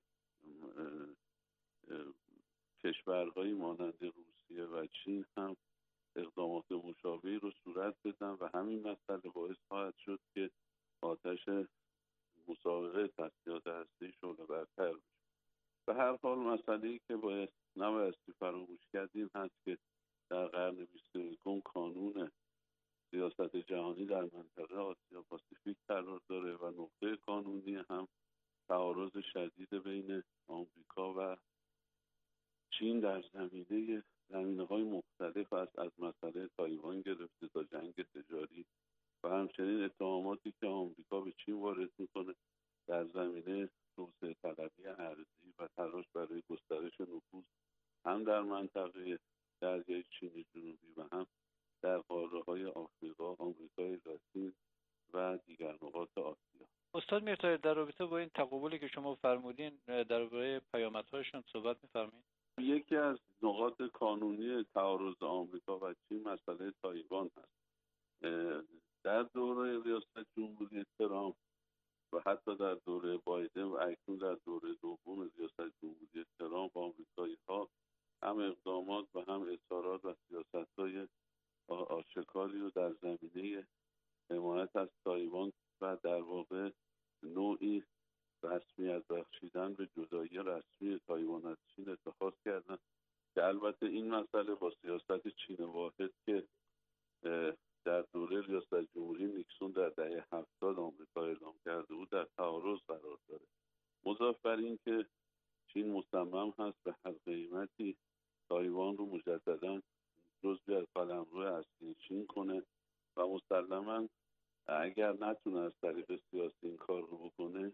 [SPEAKER 20] اه کشورهایی مانند روسیه و چین هم اقدامات مشابهی رو صورت بدن و همین مسئله باعث خواهد شد که آتش مسابقه تسلیحات هسته‌ای شعله برتر بشه. به هر حال مسئله‌ای که باید نبایستی فراموش کردیم هست که در قرن بیست و یکم قانون سیاست جهانی در منطقه آسیا پاسیفیک قرار داره و نقطه قانونی هم تعارض شدید بین آمریکا و چین در زمینه زمینه‌های مختلف است، از مسئله تایوان گرفته تا جنگ تجاری و همچنین اتهاماتی که آمریکا به چین وارد میکنه در زمینه توسعه طلبی ارضی و تلاش برای گسترش نفوذ هم در منطقه دریای چین جنوبی و هم در قاره‌های آفریقا، آمریکای لاتین و دیگر نقاط آسیا.
[SPEAKER 19] استاد میرطاهر، در رابطه با این تقابلی که شما فرمودین درباره پیامدهایشون صحبت می‌فرمایید؟
[SPEAKER 20] یکی از نقاط قانونی تعارض آمریکا و چین مسئله تایوان هست. در دوره ریاست جمهوری ترامپ و حتی در دوره بایدن و اکنون در دوره دوم ریاست جمهوری ترامپ، آمریکایی‌ها هم اقدامات و هم اظهارات و سیاست‌های آشکاری رو در زمینه حمایت از تایوان و در واقع نوعی رسمیت بخشیدن به جدایی رسمی تایوان از چین اتخاذ کردن که البته این مسئله با سیاست چین واحد که در دوره ریاست جمهوری نیکسون در دهه هفتاد آمریکا اعلام کرده بود در تعارض قرار داره. مضاف بر این که چین مصمم هست به هر قیمتی تایوان رو مجددا جزوی از قلمرو اصلی چین کنه و مسلما اگر نتونه از طریق سیاسی این کار رو بکنه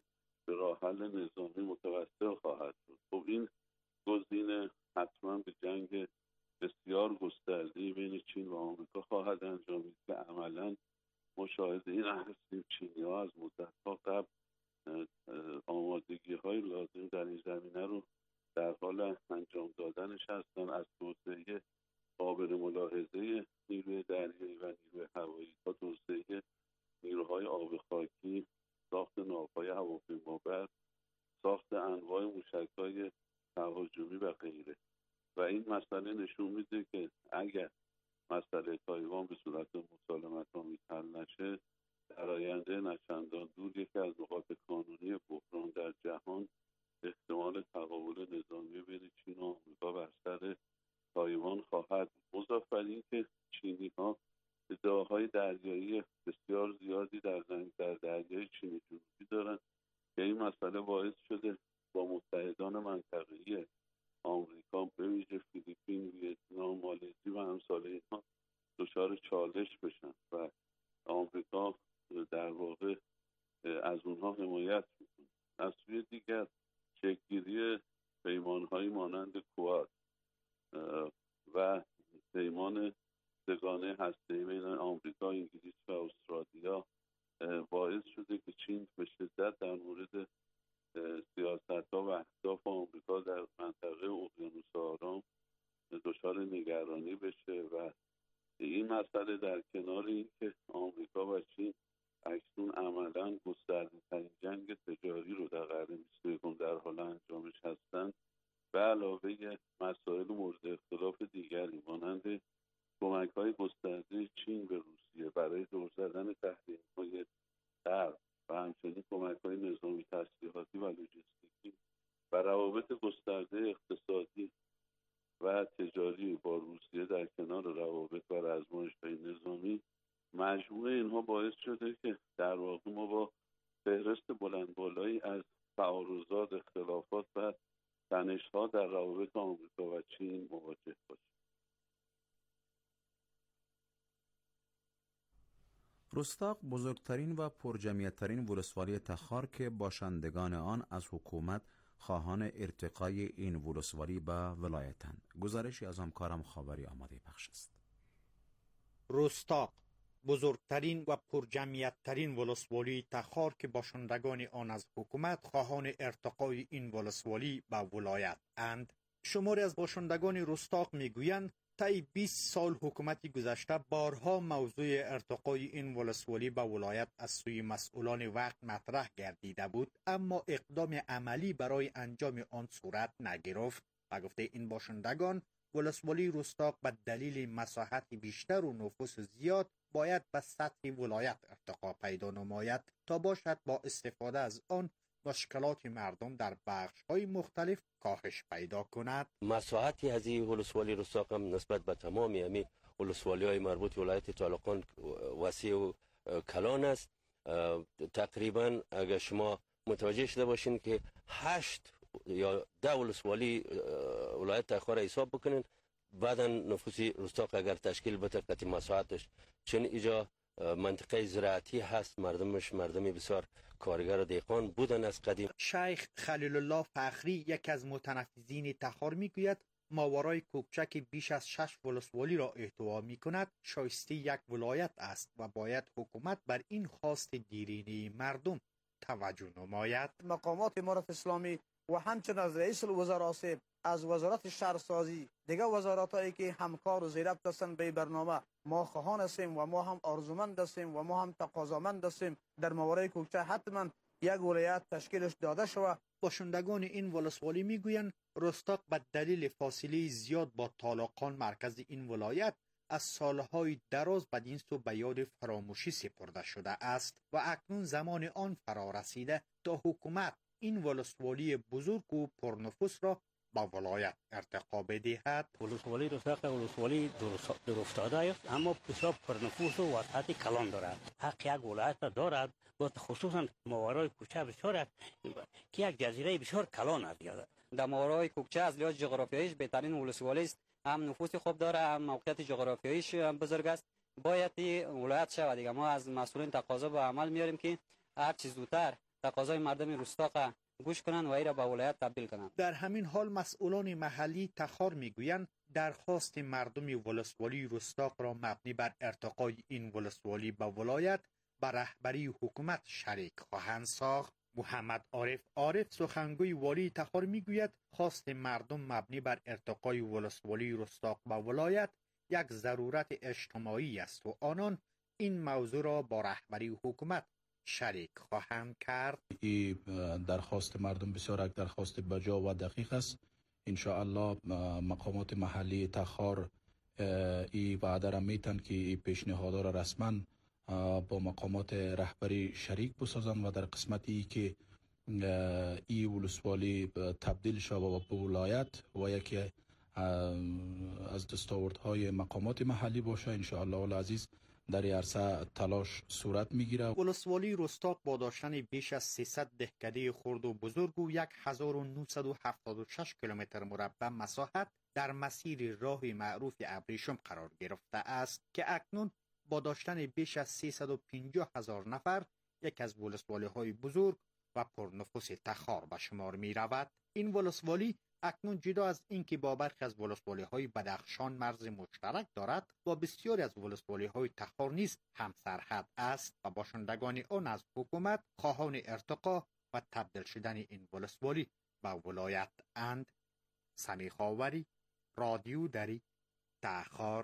[SPEAKER 20] به راه حل نظامی متوسل خواهد شد. خب این گزینه حتما به جنگ بسیار گسترده بین چین و آمریکا خواهد انجامید که عملا مشاهده این هستیم چینی‌ها از مدت‌ها قبل آمادگی‌های لازم در این زمینه رو در حال انجام دادنش هستند، از توسعه قابل ملاحظه نیروی دریایی و نیروی هوایی تا توسعه نیروهای آب خاکی، ساخت ناوهای هواپیمابر، ساخت انواع موشک‌های تهاجمی و غیره. و این مسئله نشون میده که اگر مسئله تایوان به صورت مسالمت‌آمیز حل نشه، در آینده نچندان دور یکی از نقاط کانونی بحران در جهان احتمال تقابل نظامی بین چین و آمریکا بر سر تایوان خواهد. مضاف بر این که چینی‌ها ادعاهای دریایی بسیار زیادی در در دریای چین جنوبی دارند که این مسئله باعث شده با متحدان منطقه‌ای آمریکا به ویژه فیلیپین، ویتنام، مالزی و امثال اینها دچار چالش بشن و آمریکا در واقع از اونها حمایت میکنه. از سوی دیگر شکل‌گیری پیمان‌هایی مانند کواد و پیمان سه‌گانه هسته‌ای بین آمریکا، انگلیس و استرالیا باعث شده که چین به شدت در مورد سیاست‌ها و اهداف آمریکا در منطقه اقیانوس آرام دچار نگرانی بشه و این مسئله در کنار اینکه آمریکا و چین اکنون عملاً گسترده‌ترین جنگ تجاری رو در قرن بیست و یکم در حال انجامش هستند، به علاوه مسائل مورد اختلاف دیگری مانند کمک‌های گسترده چین به روسیه برای دور زدن تحریم‌های غرب و همچنین کمک‌های نظامی، تسلیحاتی و لوجستیکی و روابط گسترده اقتصادی و تجاری با روسیه در کنار روابط و رزمایش‌های نظامی، مجموعه اینها باعث شده که در واقع ما با فهرست بلند بالایی از تعارضات، اختلافات و تنش‌ها در روابط آمریکا و چین مواجه باشیم.
[SPEAKER 15] رستاق بزرگترین و پرجمعیت‌ترین ولسوالی تخار که باشندگان آن از حکومت خواهان ارتقای این ولسوالی به ولایتند. گزارشی از همکارم خاوری آماده بخش است.
[SPEAKER 21] رستاق بزرگترین و پرجمعیت‌ترین ولسوالی تخار که باشندگان آن از حکومت خواهان ارتقای این ولسوالی به ولایت اند. شماری از باشندگان رستاق میگویند طی بیست سال حکومت گذشته بارها موضوع ارتقای این ولسوالی به ولایت از سوی مسئولان وقت مطرح گردیده بود، اما اقدام عملی برای انجام آن صورت نگرفت. و گفته این باشندگان ولسوالی رستاق به دلیل مساحت بیشتر و نفوس زیاد باید به سطح ولایت ارتقا پیدا نماید تا باشد با استفاده از آن مشکلات مردم در بخش‌های مختلف کاهش پیدا کند.
[SPEAKER 22] مساحتی از این ولسوالی رستاق هم نسبت به تمام همین ولسوالی‌های مربوط ولایت طالقان وسیع و کلان است. تقریبا اگر شما متوجه شده باشین که هشت یا ده ولسوالی ولایت تخار حساب بکنین، بعدا نفوسی رستاق اگر تشکیل بده قطعی مساحتش، چون اینجا منطقه زراعتی هست، مردمش مردمی بسیار کارگر و دهقان بودن از قدیم.
[SPEAKER 21] شیخ خلیل الله فخری یک از متنفذین تخار میگوید ماورای کوکچه بیش از شش ولسوالی را احتوا می کند شایسته یک ولایت است و باید حکومت بر این خواست دیرینه مردم توجه نماید.
[SPEAKER 23] مقامات امارت اسلامی و همچنین از رئیس الوزراء از وزارت شهرسازی دیگه وزارت هایی که همکار و زیربط هستند به برنامه ما خواهان هستیم و ما هم آرزومند هستیم و ما هم تقاضامند هستیم در ماورای کوکچه حتما یک ولایت تشکیلش داده شود.
[SPEAKER 21] باشندگان این ولسوالی میگویند رستاق به دلیل فاصله زیاد با طالقان مرکز این ولایت از سالهای دراز بدین سو به یاد فراموشی سپرده شده است و اکنون زمان آن فرا رسیده تا حکومت این ولسوالی بزرگ و پرنفوس را با ولایت ارتقا بدهد.
[SPEAKER 24] ولسوالی رستاق ولسوالی در افتاده است، اما بسیار پرنفوس و وسعت کلان دارد. حق یک ولایت دارد و خصوصا ماورای کوکچه بسیار است که یک جزیره بسیار کلان است.
[SPEAKER 25] در ماورای کوکچه از لحاظ جغرافیاییش بهترین ولسوالی است، هم نفوس خوب داره، هم موقعیت جغرافیاییش هم بزرگ است. باید ولایت شود دیگه. ما از مسئولین تقاضا به عمل میاریم که هر چیز زودتر تقاضای مردم رستاق گوش کنن و ای را به ولایت تبدیل کنن.
[SPEAKER 21] در همین حال مسئولان محلی تخار میگویند درخواست مردم ولسوالی رستاق را مبنی بر ارتقای این ولسوالی به ولایت به رهبری حکومت شریک خواهند ساخت. محمد عارف عارف سخنگوی والی تخار میگوید خواست مردم مبنی بر ارتقای ولسوالی رستاق به ولایت یک ضرورت اجتماعی است و آنان این موضوع را با رهبری حکومت شریک خواهند کرد.
[SPEAKER 1] این درخواست مردم بسیار یک درخواست بجا و دقیق است. ان شاء الله مقامات محلی تخار این وعده را میتن که این پیشنهاد را رسما با مقامات رهبری شریک بسازند و در قسمتی که این ولسوالی تبدیل شود به ولایت و یکی از دستاوردهای مقامات محلی باشه، ان شاء الله العزیز در این عرصه تلاش صورت میگیره.
[SPEAKER 21] ولسوالی رستاق با داشتن بیش از سیصد دهکده خرد و بزرگ و هزار و نهصد و هفتاد و شش کیلومتر مربع مساحت در مسیر راه معروف ابریشم قرار گرفته است که اکنون با داشتن بیش از سیصد و پنجاه هزار نفر یک از ولسوالی های بزرگ و پرنفوس تخار به شمار می رود. این ولسوالی اکنون جدا از اینکه با برخی از ولسوالی های بدخشان مرز مشترک دارد با بسیاری از ولسوالی های تخار نیز هم سرحد است و باشندگان آن از حکومت خواهان ارتقا و تبدیل شدن این ولسوالی به ولایت اند. سمیع خاوری، رادیو دری، تخار.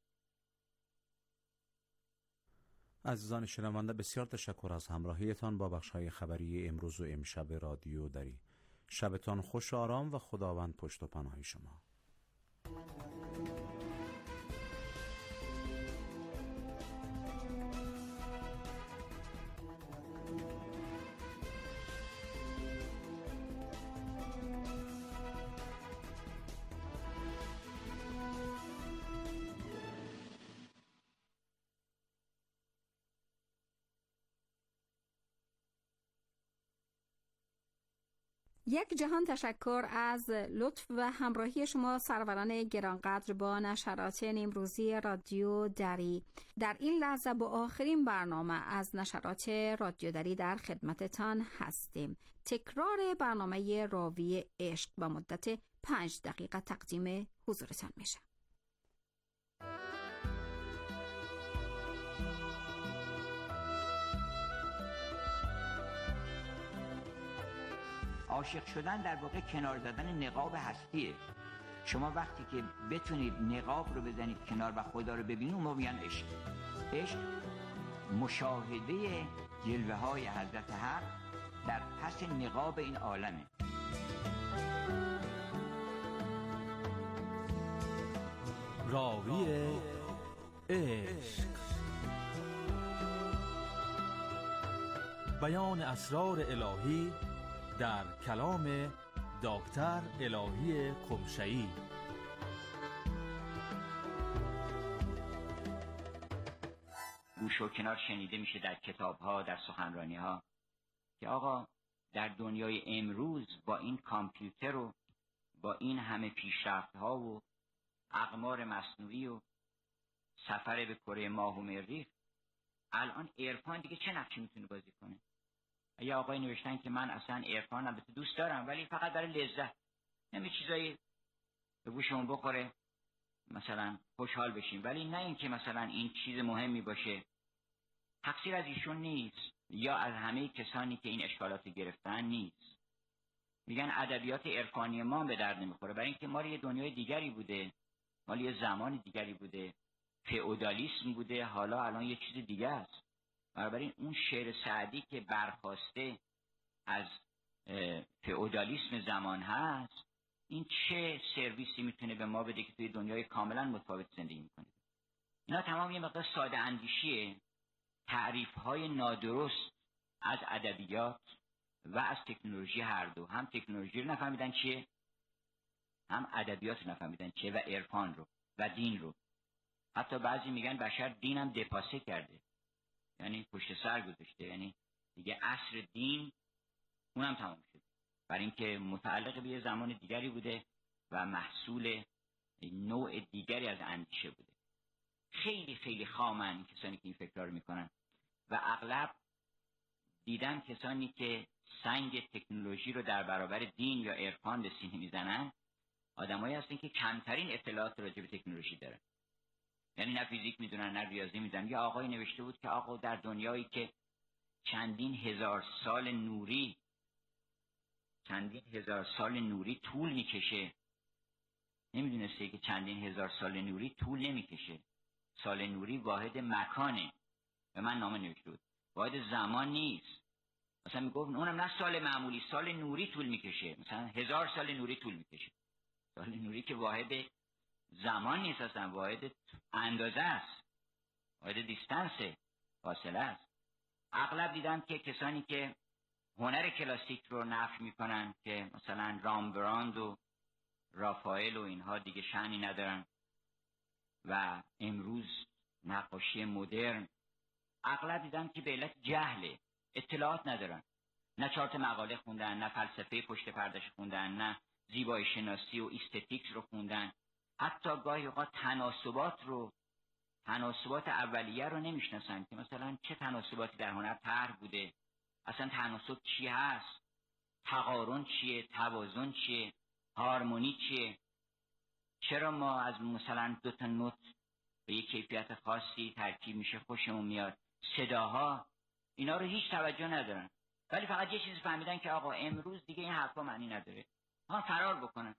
[SPEAKER 15] عزیزان شنونده بسیار تشکر از همراهیتان با بخش‌های خبری امروز و امشب رادیو دری. شبتان خوش و آرام و خداوند پشت و پناه شما.
[SPEAKER 2] یک جهان تشکر از لطف و همراهی شما سروران گرانقدر با نشرات امروزی رادیو دری. در این لحظه با آخرین برنامه از نشرات رادیو دری در خدمتتان هستیم. تکرار برنامه راوی عشق به مدت پنج دقیقه تقدیم حضورتان میشه.
[SPEAKER 3] عاشق شدن در واقع کنار زدن نقاب هستیه. شما وقتی که بتونید نقاب رو بزنید کنار و خدا رو ببینید اون موقع میگن عشق. عشق مشاهده جلوه های حضرت حق در پس نقاب این عالمه.
[SPEAKER 4] راوی عشق، بیان اسرار الهی در کلام دکتر الهی قمشه‌ای.
[SPEAKER 3] گوش و کنار شنیده میشه در کتاب ها، در سخنرانی ها که آقا در دنیای امروز با این کامپیوتر و با این همه پیشرفت ها و اقمار مصنوعی و سفر به کره ماه و مریخ، الان عرفان دیگه چه نقشی میتونه بازی کنه؟ یه آقای نوشتن که من اصلا عرفان البته دوست دارم ولی فقط برای لذت، همه چیزایی به گوشمون بخوره مثلا خوشحال بشیم، ولی نه اینکه مثلا این چیز مهمی باشه. تقصیر از ایشون نیست یا از همه کسانی که این اشکالات گرفتن نیست. میگن ادبیات عرفانی ما به درد نمیخوره، برای اینکه ما یه دنیای دیگری بوده، مال یه زمان دیگری بوده، فئودالیسم بوده، حالا الان یه چیز دیگه است. بنابراین اون شعر سعدی که برخواسته از فئودالیسم زمان هست، این چه سرویسی میتونه به ما بده که توی دنیای کاملا متفاوت زندگی میکنه؟ اینا تمام یه مقدار ساده اندیشیه، تعریف های نادرست از ادبیات و از تکنولوژی هر دو. هم تکنولوژی رو نفهمیدن چیه، هم ادبیات رو نفهمیدن چیه و عرفان رو و دین رو. حتی بعضی میگن بشر دینم دپاسه کرده، یعنی پشت سر گذاشته، یعنی دیگه عصر دین اونم تمام شد، برای اینکه متعلق به یه زمان دیگری بوده و محصول نوع دیگری از اندیشه بوده. خیلی خیلی خامن کسانی که این فکرها رو میکنن و اغلب دیدم کسانی که سنگ تکنولوژی رو در برابر دین یا عرفان به سینه میزنن آدمایی هستن که کمترین اطلاعات راجع به تکنولوژی دارن. یعنی نه فیزیک میدونن نه ریاضی میدونن. یه آقای نوشته بود که آقا در دنیایی که چندین هزار سال نوری چندین هزار سال نوری طول میکشه، نمیدونسته که چندین هزار سال نوری طول نمیکشه. سال نوری واحد مکانه. به من نامه نوشته بود واحد زمان نیست. مثلا میگفت اونم نه سال معمولی، سال نوری طول میکشه، مثلا هزار سال نوری طول میکشه. سال نوری که واحد زمان نیست، اصلا واحد اندازه است، واحد دیستنس، فاصله است. اغلب دیدم که کسانی که هنر کلاسیک رو نفی میکنن که مثلا رامبراند و رافائل و اینها دیگه شأنی ندارن و امروز نقاشی مدرن، اغلب دیدم که به علت جهله، اطلاعات ندارن، نه چهار تا مقاله خوندن، نه فلسفه پشت پردش خوندن، نه زیبایی شناسی و استتیکس رو خوندن، حتی گاهی اوقات تناسبات رو تناسبات اولیه رو نمیشناسن که مثلا چه تناسباتی در هنر طرح بوده، اصلا تناسب چی هست، تقارن چیه، توازن چیه، هارمونی چیه، چرا ما از مثلا دو تا نوت به یک کیفیت خاصی ترکیب میشه خوشمون میاد، صداها، اینا رو هیچ توجه ندارن، ولی فقط یه چیزی فهمیدن که آقا امروز دیگه این حرفا معنی نداره، ها فرار بکنن.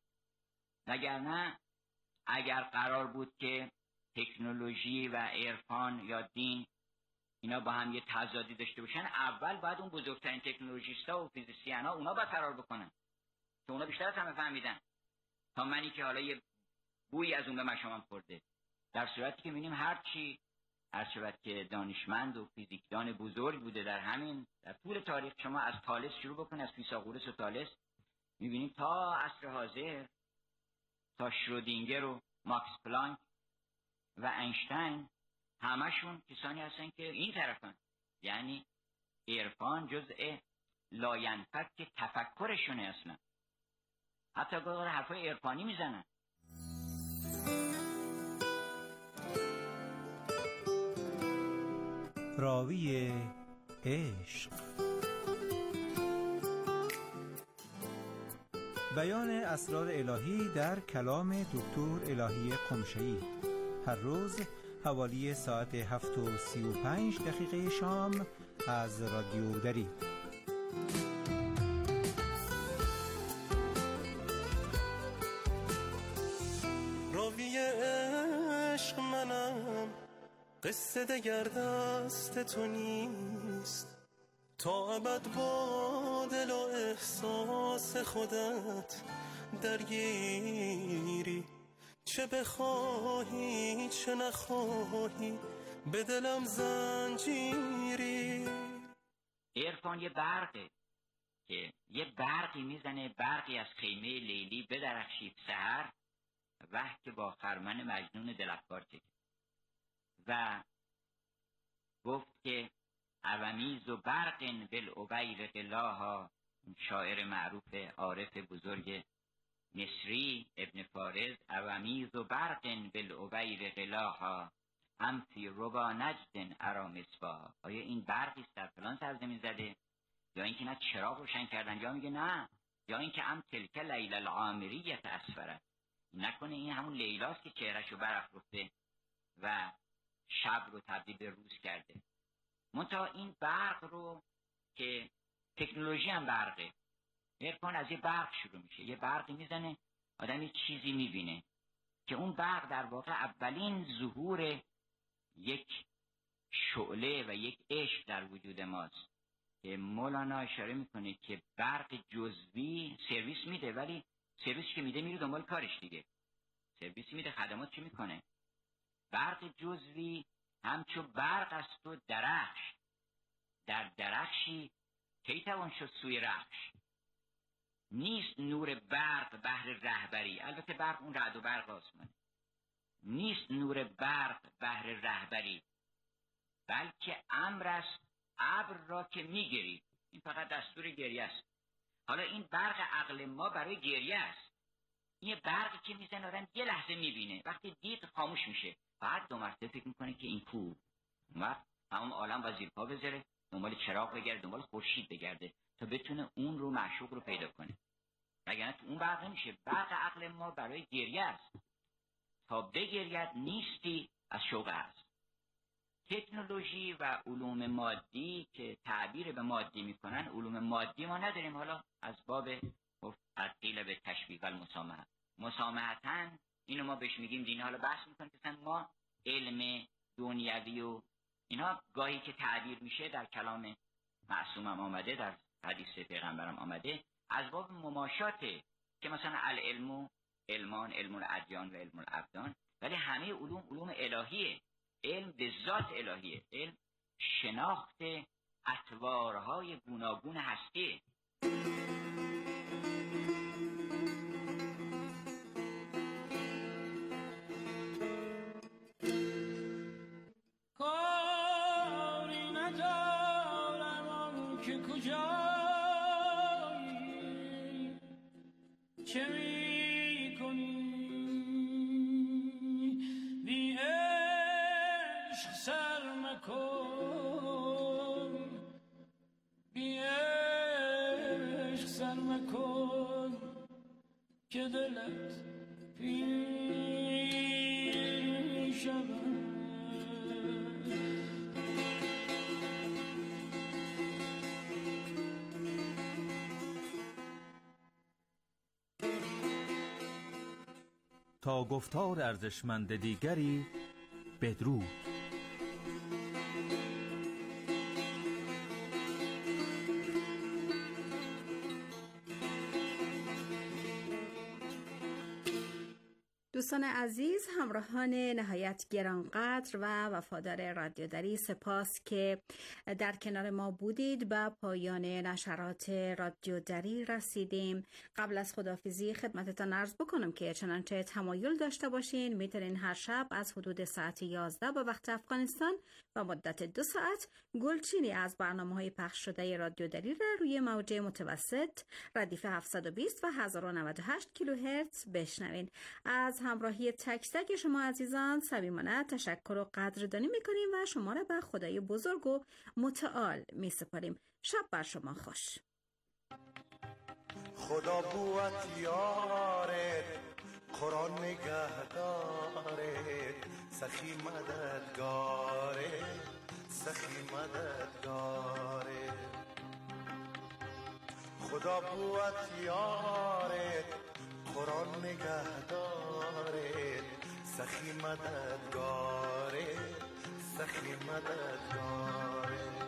[SPEAKER 3] وگرنه اگر قرار بود که تکنولوژی و عرفان یا دین اینا با هم یه تضادی داشته باشن، اول باید اون بزرگترین تکنولوژیست‌ها و فیزیسیان‌ها اونا باید فرار بکنن که اونا بیشتر از همه فهمیدن تا منی که حالا یه بویی از اون به مشامم خورده. در صورتی که می‌بینیم هر چی هر چقدر که دانشمند و فیزیکدان بزرگ بوده در همین در طول تاریخ، شما از تالس شروع بکن، از فیثاغورس و تالس، می‌بینیم تا عصر حاضر، تا شرودینگر و ماکس پلانک و اینشتین، همشون کسانی هستن که این طرفن، یعنی عرفان جزء لاینفک تفکرشونه اصلا، حتی گاهی حرفای عرفانی میزنن.
[SPEAKER 5] راوی عشق، بیان اسرار الهی در کلام دکتر الهی قمشه‌ای، هر روز حوالی ساعت هفت و سی و پنج دقیقه شام از رادیو دری.
[SPEAKER 8] راوی عشق منم، قصه دگر دست تو نیست، تا ابد با دل و احساس خودت درگیری، چه بخواهی چه نخواهی به دلم زنجیری.
[SPEAKER 3] عرفان یه برقه که یه برقی میزنه، برقی از خیمه لیلی بدرخشید سحر، وه که با خرمن مجنون دلفکار چکه، و گفت که اومیز و برقن بالعبیر قلاها، شاعر معروف عارف بزرگ مصری ابن فارز، اومیز و برقن بالعبیر قلاها هم فی ربا نجد ارا مصباها. آیا این برقی است در فلان سرزمین زده، یا اینکه نه چراغ روشن کردن، یا میگه نه، یا اینکه ام تلک لیل العامریه اسفرت، نکنه این همون لیلاست که چهرهشو برافروخته و شب رو تبدیل به روز کرده. منتها این برق رو که تکنولوژی هم برقه، عرفان از یه برق شروع میشه، یه برقی میزنه آدم یه چیزی میبینه که اون برق در واقع اولین ظهور یک شعله و یک عشق در وجود ماست که مولانا اشاره میکنه که برق جزوی سرویس میده، ولی سرویسی که میده میره دنبال کارش دیگه، سرویسی میده خدمات چی میکنه. برق جزوی همچو برق است و درخش، در درخشی کی توان شد سوی رخش، نیست نور برق بهر رهبری، البته برق اون رعد و برق آسمانه، نیست نور برق بهر رهبری، بلکه امر است ابر را که میگرید، این فقط دستور گریه است. حالا این برق عقل ما برای گریه است، این برقی که میزنه آدم یه لحظه میبینه، وقتی دید خاموش میشه، بعد دو مرتبه فکر میکنه که این کو، وقت همون عالم با زیر پا بذاره دنبال چراغ بگرده، دنبال خورشید بگرده تا بتونه اون رو معشوق رو پیدا کنه. وگرنه تو اون برق نمیشه. برق عقل ما برای گریه است، تا بگرید نیستی از شوق است. تکنولوژی و علوم مادی که تعبیر به مادی میکنن، علوم مادی ما نداریم. حالا از باب از قیل به تشبیه المسامحه، مسامحتاً اینو ما بهش میگیم دین. حالا بحث میکنیم که ما علم دنیوی و اینا گاهی که تعبیر میشه در کلام معصومم آمده، در حدیث پیغمبرم آمده، از باب مماشاته که مثلا العلم علمان، علم الادیان و علم الابدان، ولی همه علوم علوم الهیه. علم به ذات الهیه، علم شناخت اطوارهای گوناگون هستیه.
[SPEAKER 9] کاری ندارم آن که کجایی، چه می کنی بی عشق سر مکن، بی عشق سر مکن که دلت پیشم.
[SPEAKER 4] تا گفتار ارزشمند دیگری بدرود.
[SPEAKER 2] دوستان عزیز، همراهان نهایت گرانقدر و وفادار رادیو دری، سپاس که در کنار ما بودید. به پایان نشرات رادیو دری رسیدیم. قبل از خداحافظی خدمتتان عرض بکنم که چنانچه تمایل داشته باشین میتونین هر شب از حدود ساعت یازده به وقت افغانستان و مدت دو ساعت گلچینی از برنامه‌های پخش شده رادیو دری را روی موج متوسط ردیف هفتصد و بیست و هزار و نود و هشت کیلوهرتز بشنوین. از همراهی تک تک شما عزیزان صمیمانه تشکر و قدردانی میکنیم و شما را به خدای بزرگ و متعال میسپاریم. شب بر شما خوش.
[SPEAKER 8] خدا بوت یارت، قرآن نگهدارت، سخی مددگارت، سخی مددگارت. خدا بوت یارت، قرآن نگهدارت، سخی مددگارت، سخی مددگارت.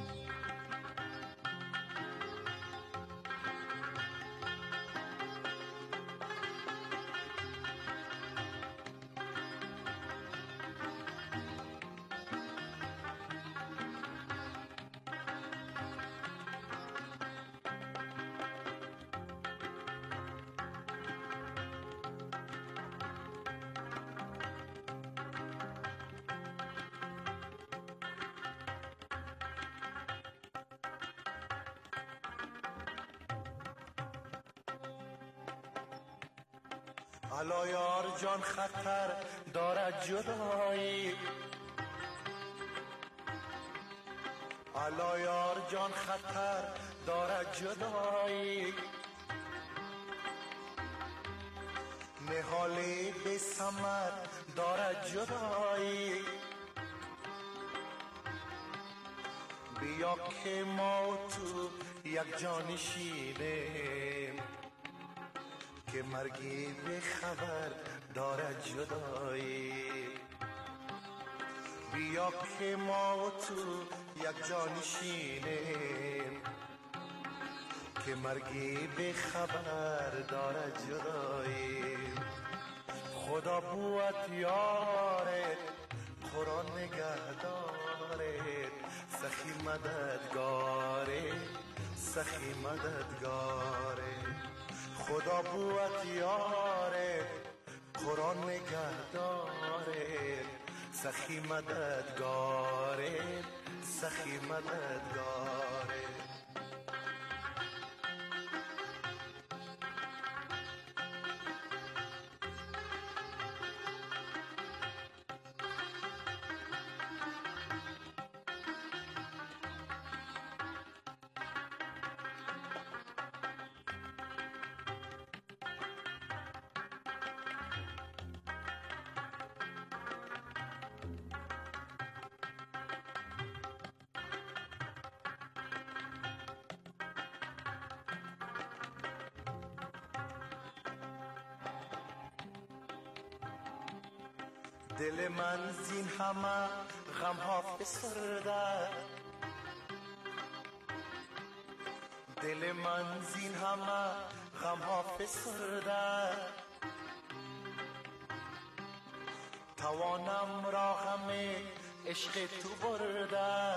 [SPEAKER 8] الا یار جان خطر دارد جدایی، الا یار جان خطر دارد جدایی، نهالی به ثمر دارد جدایی. بیا که ما و تو یک جان شیریم، که مرگی به خبر دارد جدایی. بیا که ما و تو یک جان شینیم، که مرگی به خبر دارد جدایی. خدا بوت یارت، قرآن نگهدارت، سخی مددگارت، سخی مددگارت. خدا بوت یارت، قرآن نگهدارت، سخی مددگارت، سخی مددگارت. دل من زین همه غم ها فسرده، دل من زین همه غم ها فسرده، توانم را غم عشق تو برده.